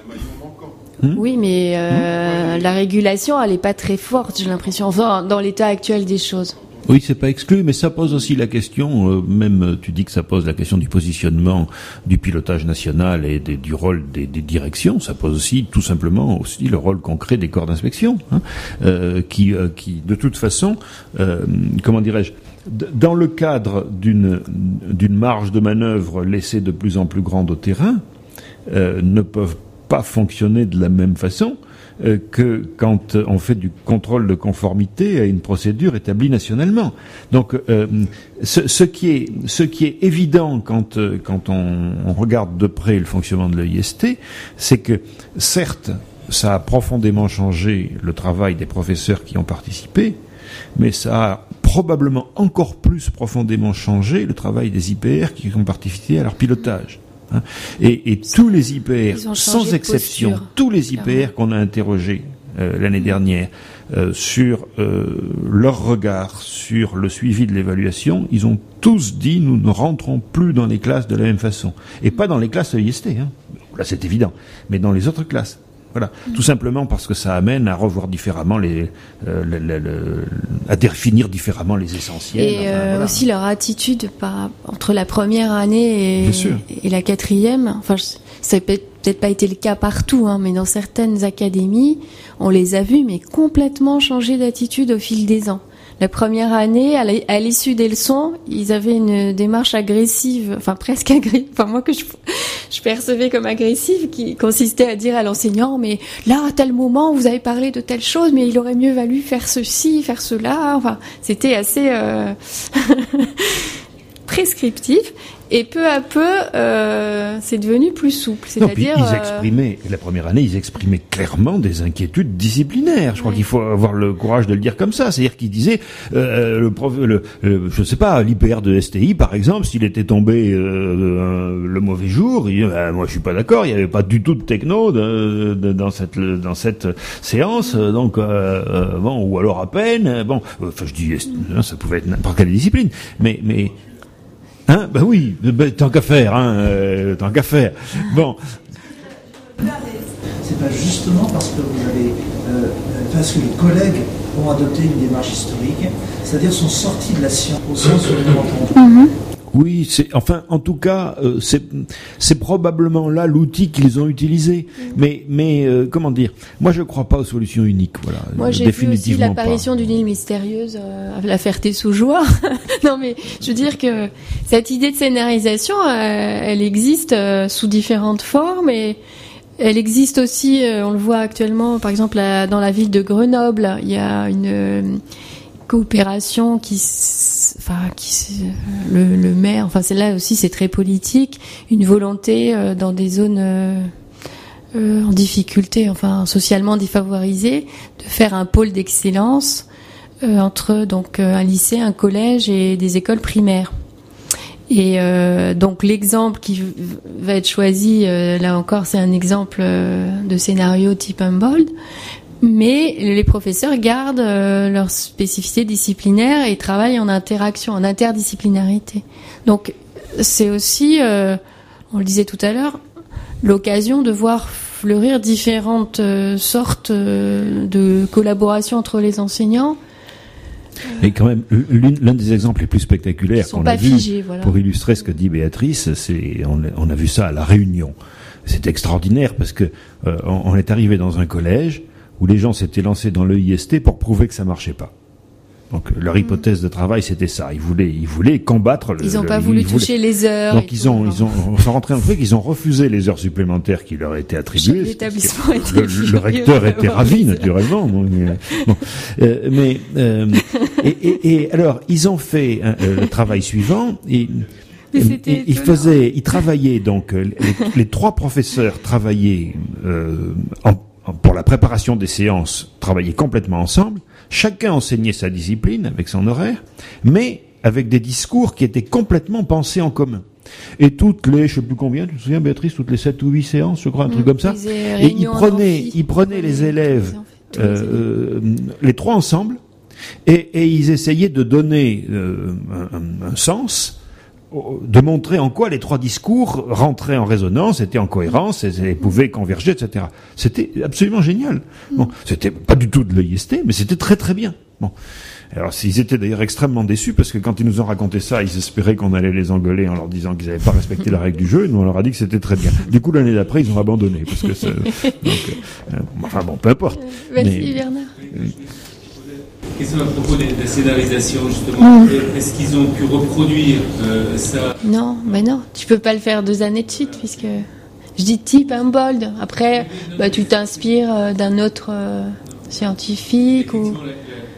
Mmh. Oui, mais euh, mmh. la régulation, elle est pas très forte, j'ai l'impression, enfin, dans l'état actuel des choses. Oui, c'est pas exclu, mais ça pose aussi la question, euh, même tu dis que ça pose la question du positionnement du pilotage national et des, du rôle des, des directions, ça pose aussi tout simplement aussi le rôle concret des corps d'inspection, hein, euh, qui, euh, qui, de toute façon, euh, comment dirais-je, dans le cadre d'une, d'une marge de manœuvre laissée de plus en plus grande au terrain, euh, ne peuvent pas fonctionner de la même façon euh, que quand euh, on fait du contrôle de conformité à une procédure établie nationalement. Donc, euh, ce, ce qui est ce qui est évident quand euh, quand on, on regarde de près le fonctionnement de l'E I S T, c'est que certes, ça a profondément changé le travail des professeurs qui ont participé, mais ça a probablement encore plus profondément changé le travail des I P R qui ont participé à leur pilotage. Hein. Et, et tous les I P R, sans exception, posture, tous les I P R clairement. Qu'on a interrogés euh, l'année dernière euh, sur euh, leur regard sur le suivi de l'évaluation, ils ont tous dit nous ne rentrons plus dans les classes de la même façon. Et pas dans les classes de l'I S T, hein. Là c'est évident, mais dans les autres classes. Voilà, mmh. tout simplement parce que ça amène à revoir différemment les, euh, le, le, le, à définir différemment les essentiels. Et enfin, euh, voilà. aussi leur attitude par, entre la première année et, et la quatrième. Enfin, ça n'a peut-être pas été le cas partout, hein, mais dans certaines académies, on les a vus, mais complètement changer d'attitude au fil des ans. La première année, à l'issue des leçons, ils avaient une démarche agressive, enfin presque agressive, enfin moi que je, je percevais comme agressive, qui consistait à dire à l'enseignant, mais là, à tel moment, vous avez parlé de telle chose, mais il aurait mieux valu faire ceci, faire cela. Enfin, c'était assez euh, prescriptif. Et peu à peu, euh, c'est devenu plus souple. C'est-à-dire, non, puis ils exprimaient, euh... la première année, ils exprimaient clairement des inquiétudes disciplinaires. Je crois ouais. qu'il faut avoir le courage de le dire comme ça. C'est-à-dire qu'ils disaient, euh, le prof, le, le, je sais pas, l'I P R de S T I, par exemple, s'il était tombé euh, le mauvais jour, il, euh, moi je suis pas d'accord. Il y avait pas du tout de techno de, de, dans cette dans cette séance. Donc euh, euh, bon, ou alors à peine. Bon, enfin je dis, ça pouvait être n'importe quelle discipline, mais mais. Hein, bah oui, bah, tant qu'à faire, hein, euh, tant qu'à faire. Bon. C'est pas justement parce que vous avez, euh, parce que les collègues ont adopté une démarche historique, c'est-à-dire sont sortis de la science au sens où nous l'entendons. Mm-hmm. Oui, c'est, enfin, en tout cas, euh, c'est, c'est probablement là l'outil qu'ils ont utilisé. Mmh. Mais, mais, euh, comment dire, moi je crois pas aux solutions uniques, voilà. Moi j'ai vu aussi l'apparition d'une île mystérieuse, euh, la Ferté-sous-Joie. Non mais, je veux dire que cette idée de scénarisation, euh, elle existe euh, sous différentes formes et elle existe aussi, euh, on le voit actuellement, par exemple, à, dans la ville de Grenoble, il y a une euh, coopération qui, enfin, qui, le, le maire, enfin, c'est là aussi, c'est très politique, une volonté euh, dans des zones euh, euh, en difficulté, enfin, socialement défavorisées, de faire un pôle d'excellence euh, entre donc euh, un lycée, un collège et des écoles primaires. Et euh, donc l'exemple qui va être choisi, euh, là encore, c'est un exemple euh, de scénario type Humboldt. Mais les professeurs gardent euh, leur spécificité disciplinaire et travaillent en interaction, en interdisciplinarité. Donc c'est aussi, euh, on le disait tout à l'heure, l'occasion de voir fleurir différentes euh, sortes euh, de collaboration entre les enseignants. Et quand même, l'un des exemples les plus spectaculaires qu'on a vu, figés, voilà. Pour illustrer ce que dit Béatrice, c'est on, on a vu ça à La Réunion. C'est extraordinaire parce que euh, on, on est arrivé dans un collège où les gens s'étaient lancés dans l'E I S T pour prouver que ça marchait pas. Donc leur hypothèse de travail c'était ça. Ils voulaient, ils voulaient combattre. Le, ils n'ont le, pas voulu ils toucher voulaient... les heures. Donc ils ont, ils ont, on s'est rentré dans le fait qu'ils ont refusé les heures supplémentaires qui leur étaient attribuées. L'établissement était le, le recteur était ravi naturellement. Donc, euh, bon. euh, mais euh, et, et, et alors ils ont fait euh, le travail suivant. Et, Et, ils faisaient, ils travaillaient donc les, les trois professeurs travaillaient euh, en, en, pour la préparation des séances, travaillaient complètement ensemble. Chacun enseignait sa discipline avec son horaire, mais avec des discours qui étaient complètement pensés en commun. Et toutes les, je sais plus combien, tu te souviens Béatrice, toutes les sept ou huit séances, je crois, un mmh, truc comme ça. Et ils prenaient, ils prenaient les élèves, euh, les trois ensemble, et, et ils essayaient de donner euh, un, un sens, de montrer en quoi les trois discours rentraient en résonance, étaient en cohérence, et pouvaient converger, et cetera. C'était absolument génial. Bon, c'était pas du tout de l'E I S T, mais c'était très très bien. Bon. Alors, ils étaient d'ailleurs extrêmement déçus parce que quand ils nous ont raconté ça, ils espéraient qu'on allait les engueuler en leur disant qu'ils n'avaient pas respecté la règle du jeu, et nous on leur a dit que c'était très bien. Du coup, l'année d'après, ils ont abandonné parce que ça, donc, euh, enfin bon, peu importe. Merci mais, Bernard. Euh, Question à propos de la scénarisation, justement. Mmh. Est-ce qu'ils ont pu reproduire euh, ça? Non, mais non. Tu peux pas le faire deux années de suite, puisque je dis type Humboldt. Après, bah, tu t'inspires d'un autre euh, scientifique ou la, la, la,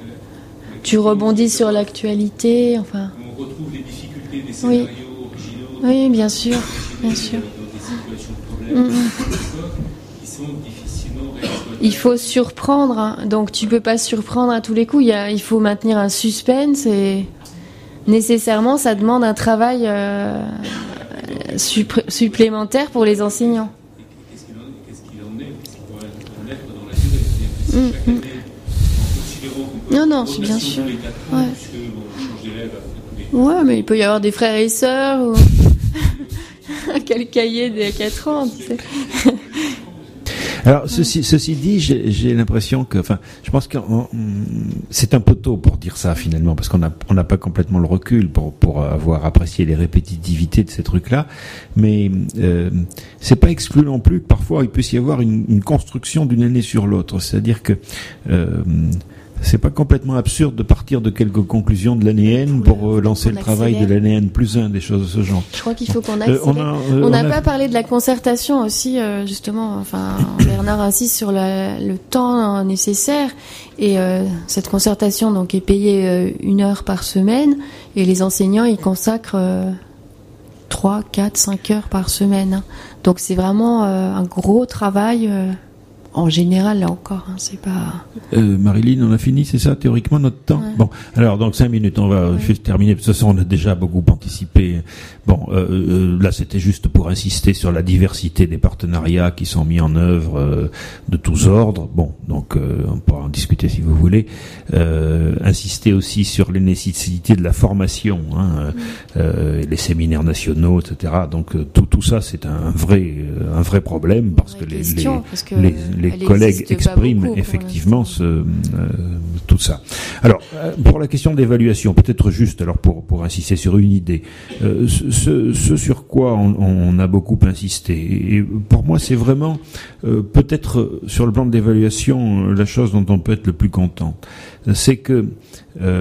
tu rebondis sur l'actualité. Enfin. On retrouve les difficultés des scénarios oui. originaux. Oui, bien sûr, bien sûr. Dans des situations de problème, mmh. qui sont difficilement. Il faut surprendre, hein. Donc tu peux pas surprendre à tous les coups. Il, y a, il faut maintenir un suspense et nécessairement ça demande un travail euh, supr- supplémentaire pour les enseignants. Qu'est-ce qu'il en, qu'est-ce qu'il en est? Qu'est-ce qu'il pourrait en être dans la durée? Chaque année, en considérant qu'on peut non, non, c'est bien sûr. Les quatre ans, ouais. Puisque, bon, on change d'élève après tous les... Ouais, mais il peut y avoir des frères et sœurs ou quel cahier des quatre ans, tu sais. Alors, ceci, ceci dit, j'ai, j'ai l'impression que, enfin, je pense que on, c'est un peu tôt pour dire ça finalement, parce qu'on a, on n'a pas complètement le recul pour pour avoir apprécié les répétitivités de ces trucs-là. Mais euh, c'est pas exclu non plus que parfois il puisse y avoir une, une construction d'une année sur l'autre. C'est-à-dire que euh, c'est pas complètement absurde de partir de quelques conclusions de l'année N pour euh, lancer le travail de l'année N plus un, des choses de ce genre. Je crois qu'il faut qu'on accélère. Euh, on n'a euh, a... pas parlé de la concertation aussi, euh, justement. Enfin, Bernard insiste sur la, le temps nécessaire. Et euh, cette concertation donc est payée euh, une heure par semaine. Et les enseignants, ils consacrent euh, trois, quatre, cinq heures par semaine. Donc c'est vraiment euh, un gros travail... Euh, En général, là encore, hein, c'est pas... Euh, Marilyn, on a fini, c'est ça, théoriquement, notre temps? Ouais. Bon, alors, donc, cinq minutes, on va ouais. juste terminer. De toute façon, on a déjà beaucoup anticipé. Bon, euh, euh, là, c'était juste pour insister sur la diversité des partenariats qui sont mis en œuvre euh, de tous ordres. Bon, donc, euh, on pourra en discuter si vous voulez. Euh, insister aussi sur les nécessités de la formation, hein, mmh. euh, les séminaires nationaux, et cetera. Donc, euh, tout, tout ça, c'est un vrai, un vrai problème parce que les, les, parce que les, les Les collègues expriment effectivement ce, euh, tout ça. Alors, euh, pour la question d'évaluation, peut-être juste, alors pour pour insister sur une idée, euh, ce, ce sur quoi on, on a beaucoup insisté, et pour moi c'est vraiment euh, peut-être sur le plan de l'évaluation la chose dont on peut être le plus content, c'est que euh,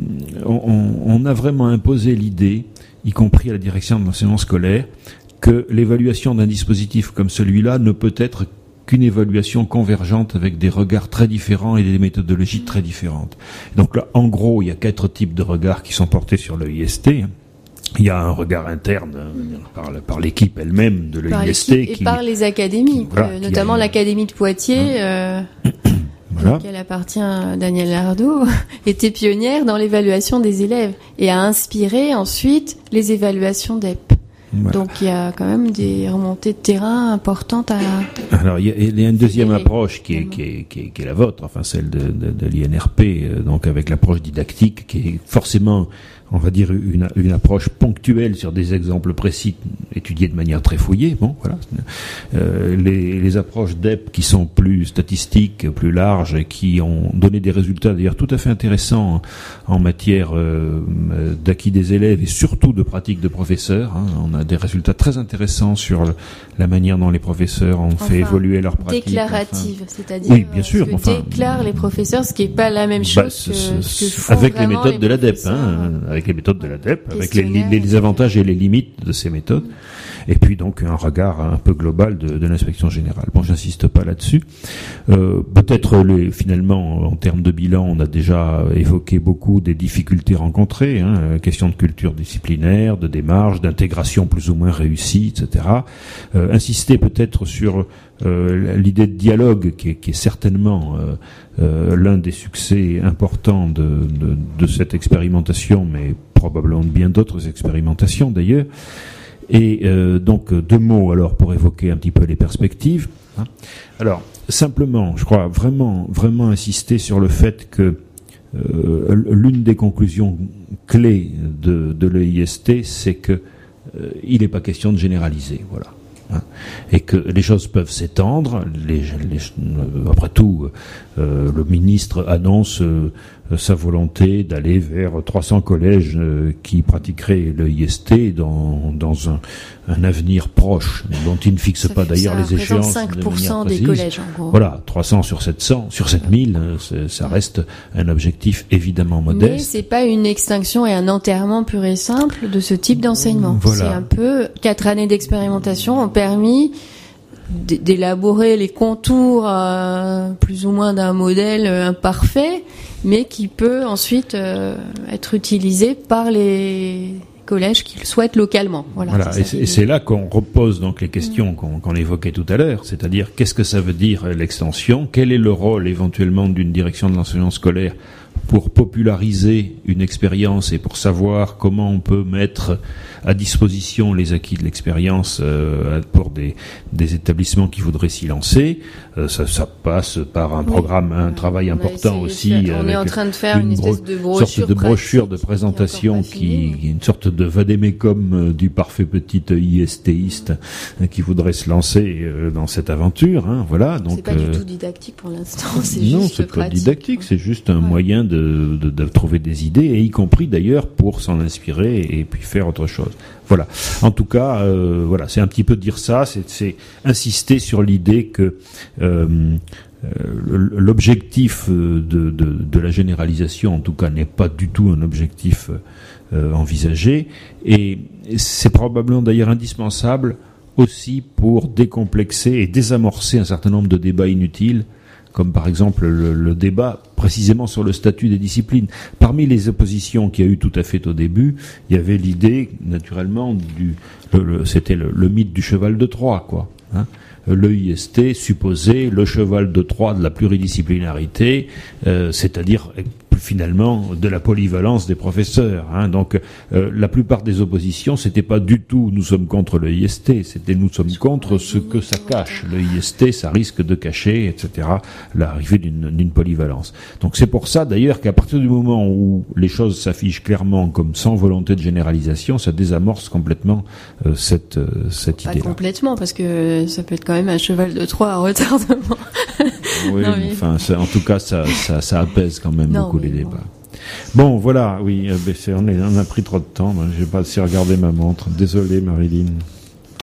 on, on a vraiment imposé l'idée, y compris à la direction de l'enseignement scolaire, que l'évaluation d'un dispositif comme celui-là ne peut être qu'une évaluation convergente avec des regards très différents et des méthodologies très différentes. Donc là, en gros, il y a quatre types de regards qui sont portés sur l'E I S T. Il y a un regard interne par, par l'équipe elle-même de l'E I S T. Et qui, par les académies, voilà, euh, notamment a... l'Académie de Poitiers, euh, voilà. Laquelle appartient à Daniel Lardot, était pionnière dans l'évaluation des élèves et a inspiré ensuite les évaluations d'E P. Voilà. Donc il y a quand même des remontées de terrain importantes à... Alors il y a, il y a une deuxième approche qui est, qui, est, qui, est, qui est la vôtre, enfin celle de, de, de l'I N R P, euh, donc avec l'approche didactique qui est forcément, on va dire, une, une approche ponctuelle sur des exemples précis étudiés de manière très fouillée. Bon, voilà. Euh, les, les approches d'E P qui sont plus statistiques, plus larges et qui ont donné des résultats d'ailleurs tout à fait intéressants en, en matière euh, d'acquis des élèves et surtout de pratique de professeurs. Hein. On a des résultats très intéressants sur le, la manière dont les professeurs ont enfin, fait évoluer leur pratique. Déclarative, enfin. C'est-à-dire oui, bien sûr, ce que enfin, déclarent les professeurs, ce qui n'est pas la même chose bah, ce, que ce que font avec les méthodes les de l'A D E P, hein, avec les méthodes de l'A D E P, avec les, les, les avantages et les limites de ces méthodes. Et puis donc un regard un peu global de, de l'inspection générale. Bon, j'insiste pas là-dessus. Euh, peut-être les, finalement, en termes de bilan, on a déjà évoqué beaucoup des difficultés rencontrées, hein, question de culture disciplinaire, de démarche, d'intégration plus ou moins réussie, et cetera. Euh, insister peut-être sur euh, l'idée de dialogue, qui est, qui est certainement euh, euh, l'un des succès importants de, de, de cette expérimentation, mais probablement de bien d'autres expérimentations d'ailleurs. Et euh, donc deux mots alors pour évoquer un petit peu les perspectives. Hein. Alors simplement, je crois vraiment vraiment insister sur le fait que euh, l'une des conclusions clés de, de l'E I S T, c'est que euh, il n'est pas question de généraliser, voilà. Hein, et que les choses peuvent s'étendre. Les, les, euh, après tout, euh, le ministre annonce euh, sa volonté d'aller vers trois cents collèges euh, qui pratiqueraient le I S T dans, dans un, un avenir proche, dont il ne fixe ça pas d'ailleurs les échéances. cinq pour cent des collèges, en gros. Voilà, trois cents sur sept cents, sur sept mille, euh, ça reste un objectif évidemment modeste. Mais c'est pas une extinction et un enterrement pur et simple de ce type d'enseignement. Voilà. C'est un peu quatre années d'expérimentation ont permis d'élaborer les contours euh, plus ou moins d'un modèle imparfait, mais qui peut ensuite euh, être utilisé par les collèges qui le souhaitent localement. Voilà, voilà. C'est et, c'est, et c'est là qu'on repose donc les questions mmh. qu'on, qu'on évoquait tout à l'heure, c'est-à-dire qu'est-ce que ça veut dire l'extension, quel est le rôle éventuellement d'une direction de l'enseignement scolaire pour populariser une expérience et pour savoir comment on peut mettre à disposition les acquis de l'expérience euh, pour des, des établissements qui voudraient s'y lancer, euh, ça, ça passe par un oui. programme, un travail on important aussi. Faire, on est en train de faire une, une espèce de brochure, sorte de brochure de présentation qui, qui une sorte de vadémécum du parfait petit ISTiste mmh. qui voudrait se lancer euh, dans cette aventure. Hein, voilà. Donc c'est pas euh, du tout didactique pour l'instant. C'est non, juste c'est pratique, pas didactique. quoi. C'est juste un ouais. moyen de, de, de trouver des idées et y compris d'ailleurs pour s'en inspirer et puis faire autre chose. Voilà. En tout cas, euh, voilà, c'est un petit peu dire ça, c'est, c'est insister sur l'idée que euh, euh, l'objectif de, de, de la généralisation, en tout cas, n'est pas du tout un objectif euh, envisagé, et c'est probablement d'ailleurs indispensable aussi pour décomplexer et désamorcer un certain nombre de débats inutiles, comme par exemple le, le débat précisément sur le statut des disciplines. Parmi les oppositions qu'il y a eu tout à fait au début, il y avait l'idée, naturellement, du, le, le, c'était le, le mythe du cheval de Troie, quoi. Hein. Le I S T supposait le cheval de Troie de la pluridisciplinarité, euh, c'est-à-dire finalement de la polyvalence des professeurs. Hein. Donc euh, la plupart des oppositions, c'était pas du tout nous sommes contre le I S T, c'était nous sommes contre ce que ça cache. Le I S T, ça risque de cacher, et cetera, l'arrivée d'une, d'une polyvalence. Donc c'est pour ça d'ailleurs qu'à partir du moment où les choses s'affichent clairement comme sans volonté de généralisation, ça désamorce complètement euh, cette, euh, cette pas idée-là. Pas complètement, parce que ça peut être quand même un cheval de Troie à retardement. Oui, non, mais... enfin, ça, en tout cas, ça, ça, ça apaise quand même non, beaucoup les débats. Bon. bon, voilà, oui, euh, c'est, on, est, on a pris trop de temps. Moi, j'ai pas assez regardé ma montre. Désolé, Marilyn.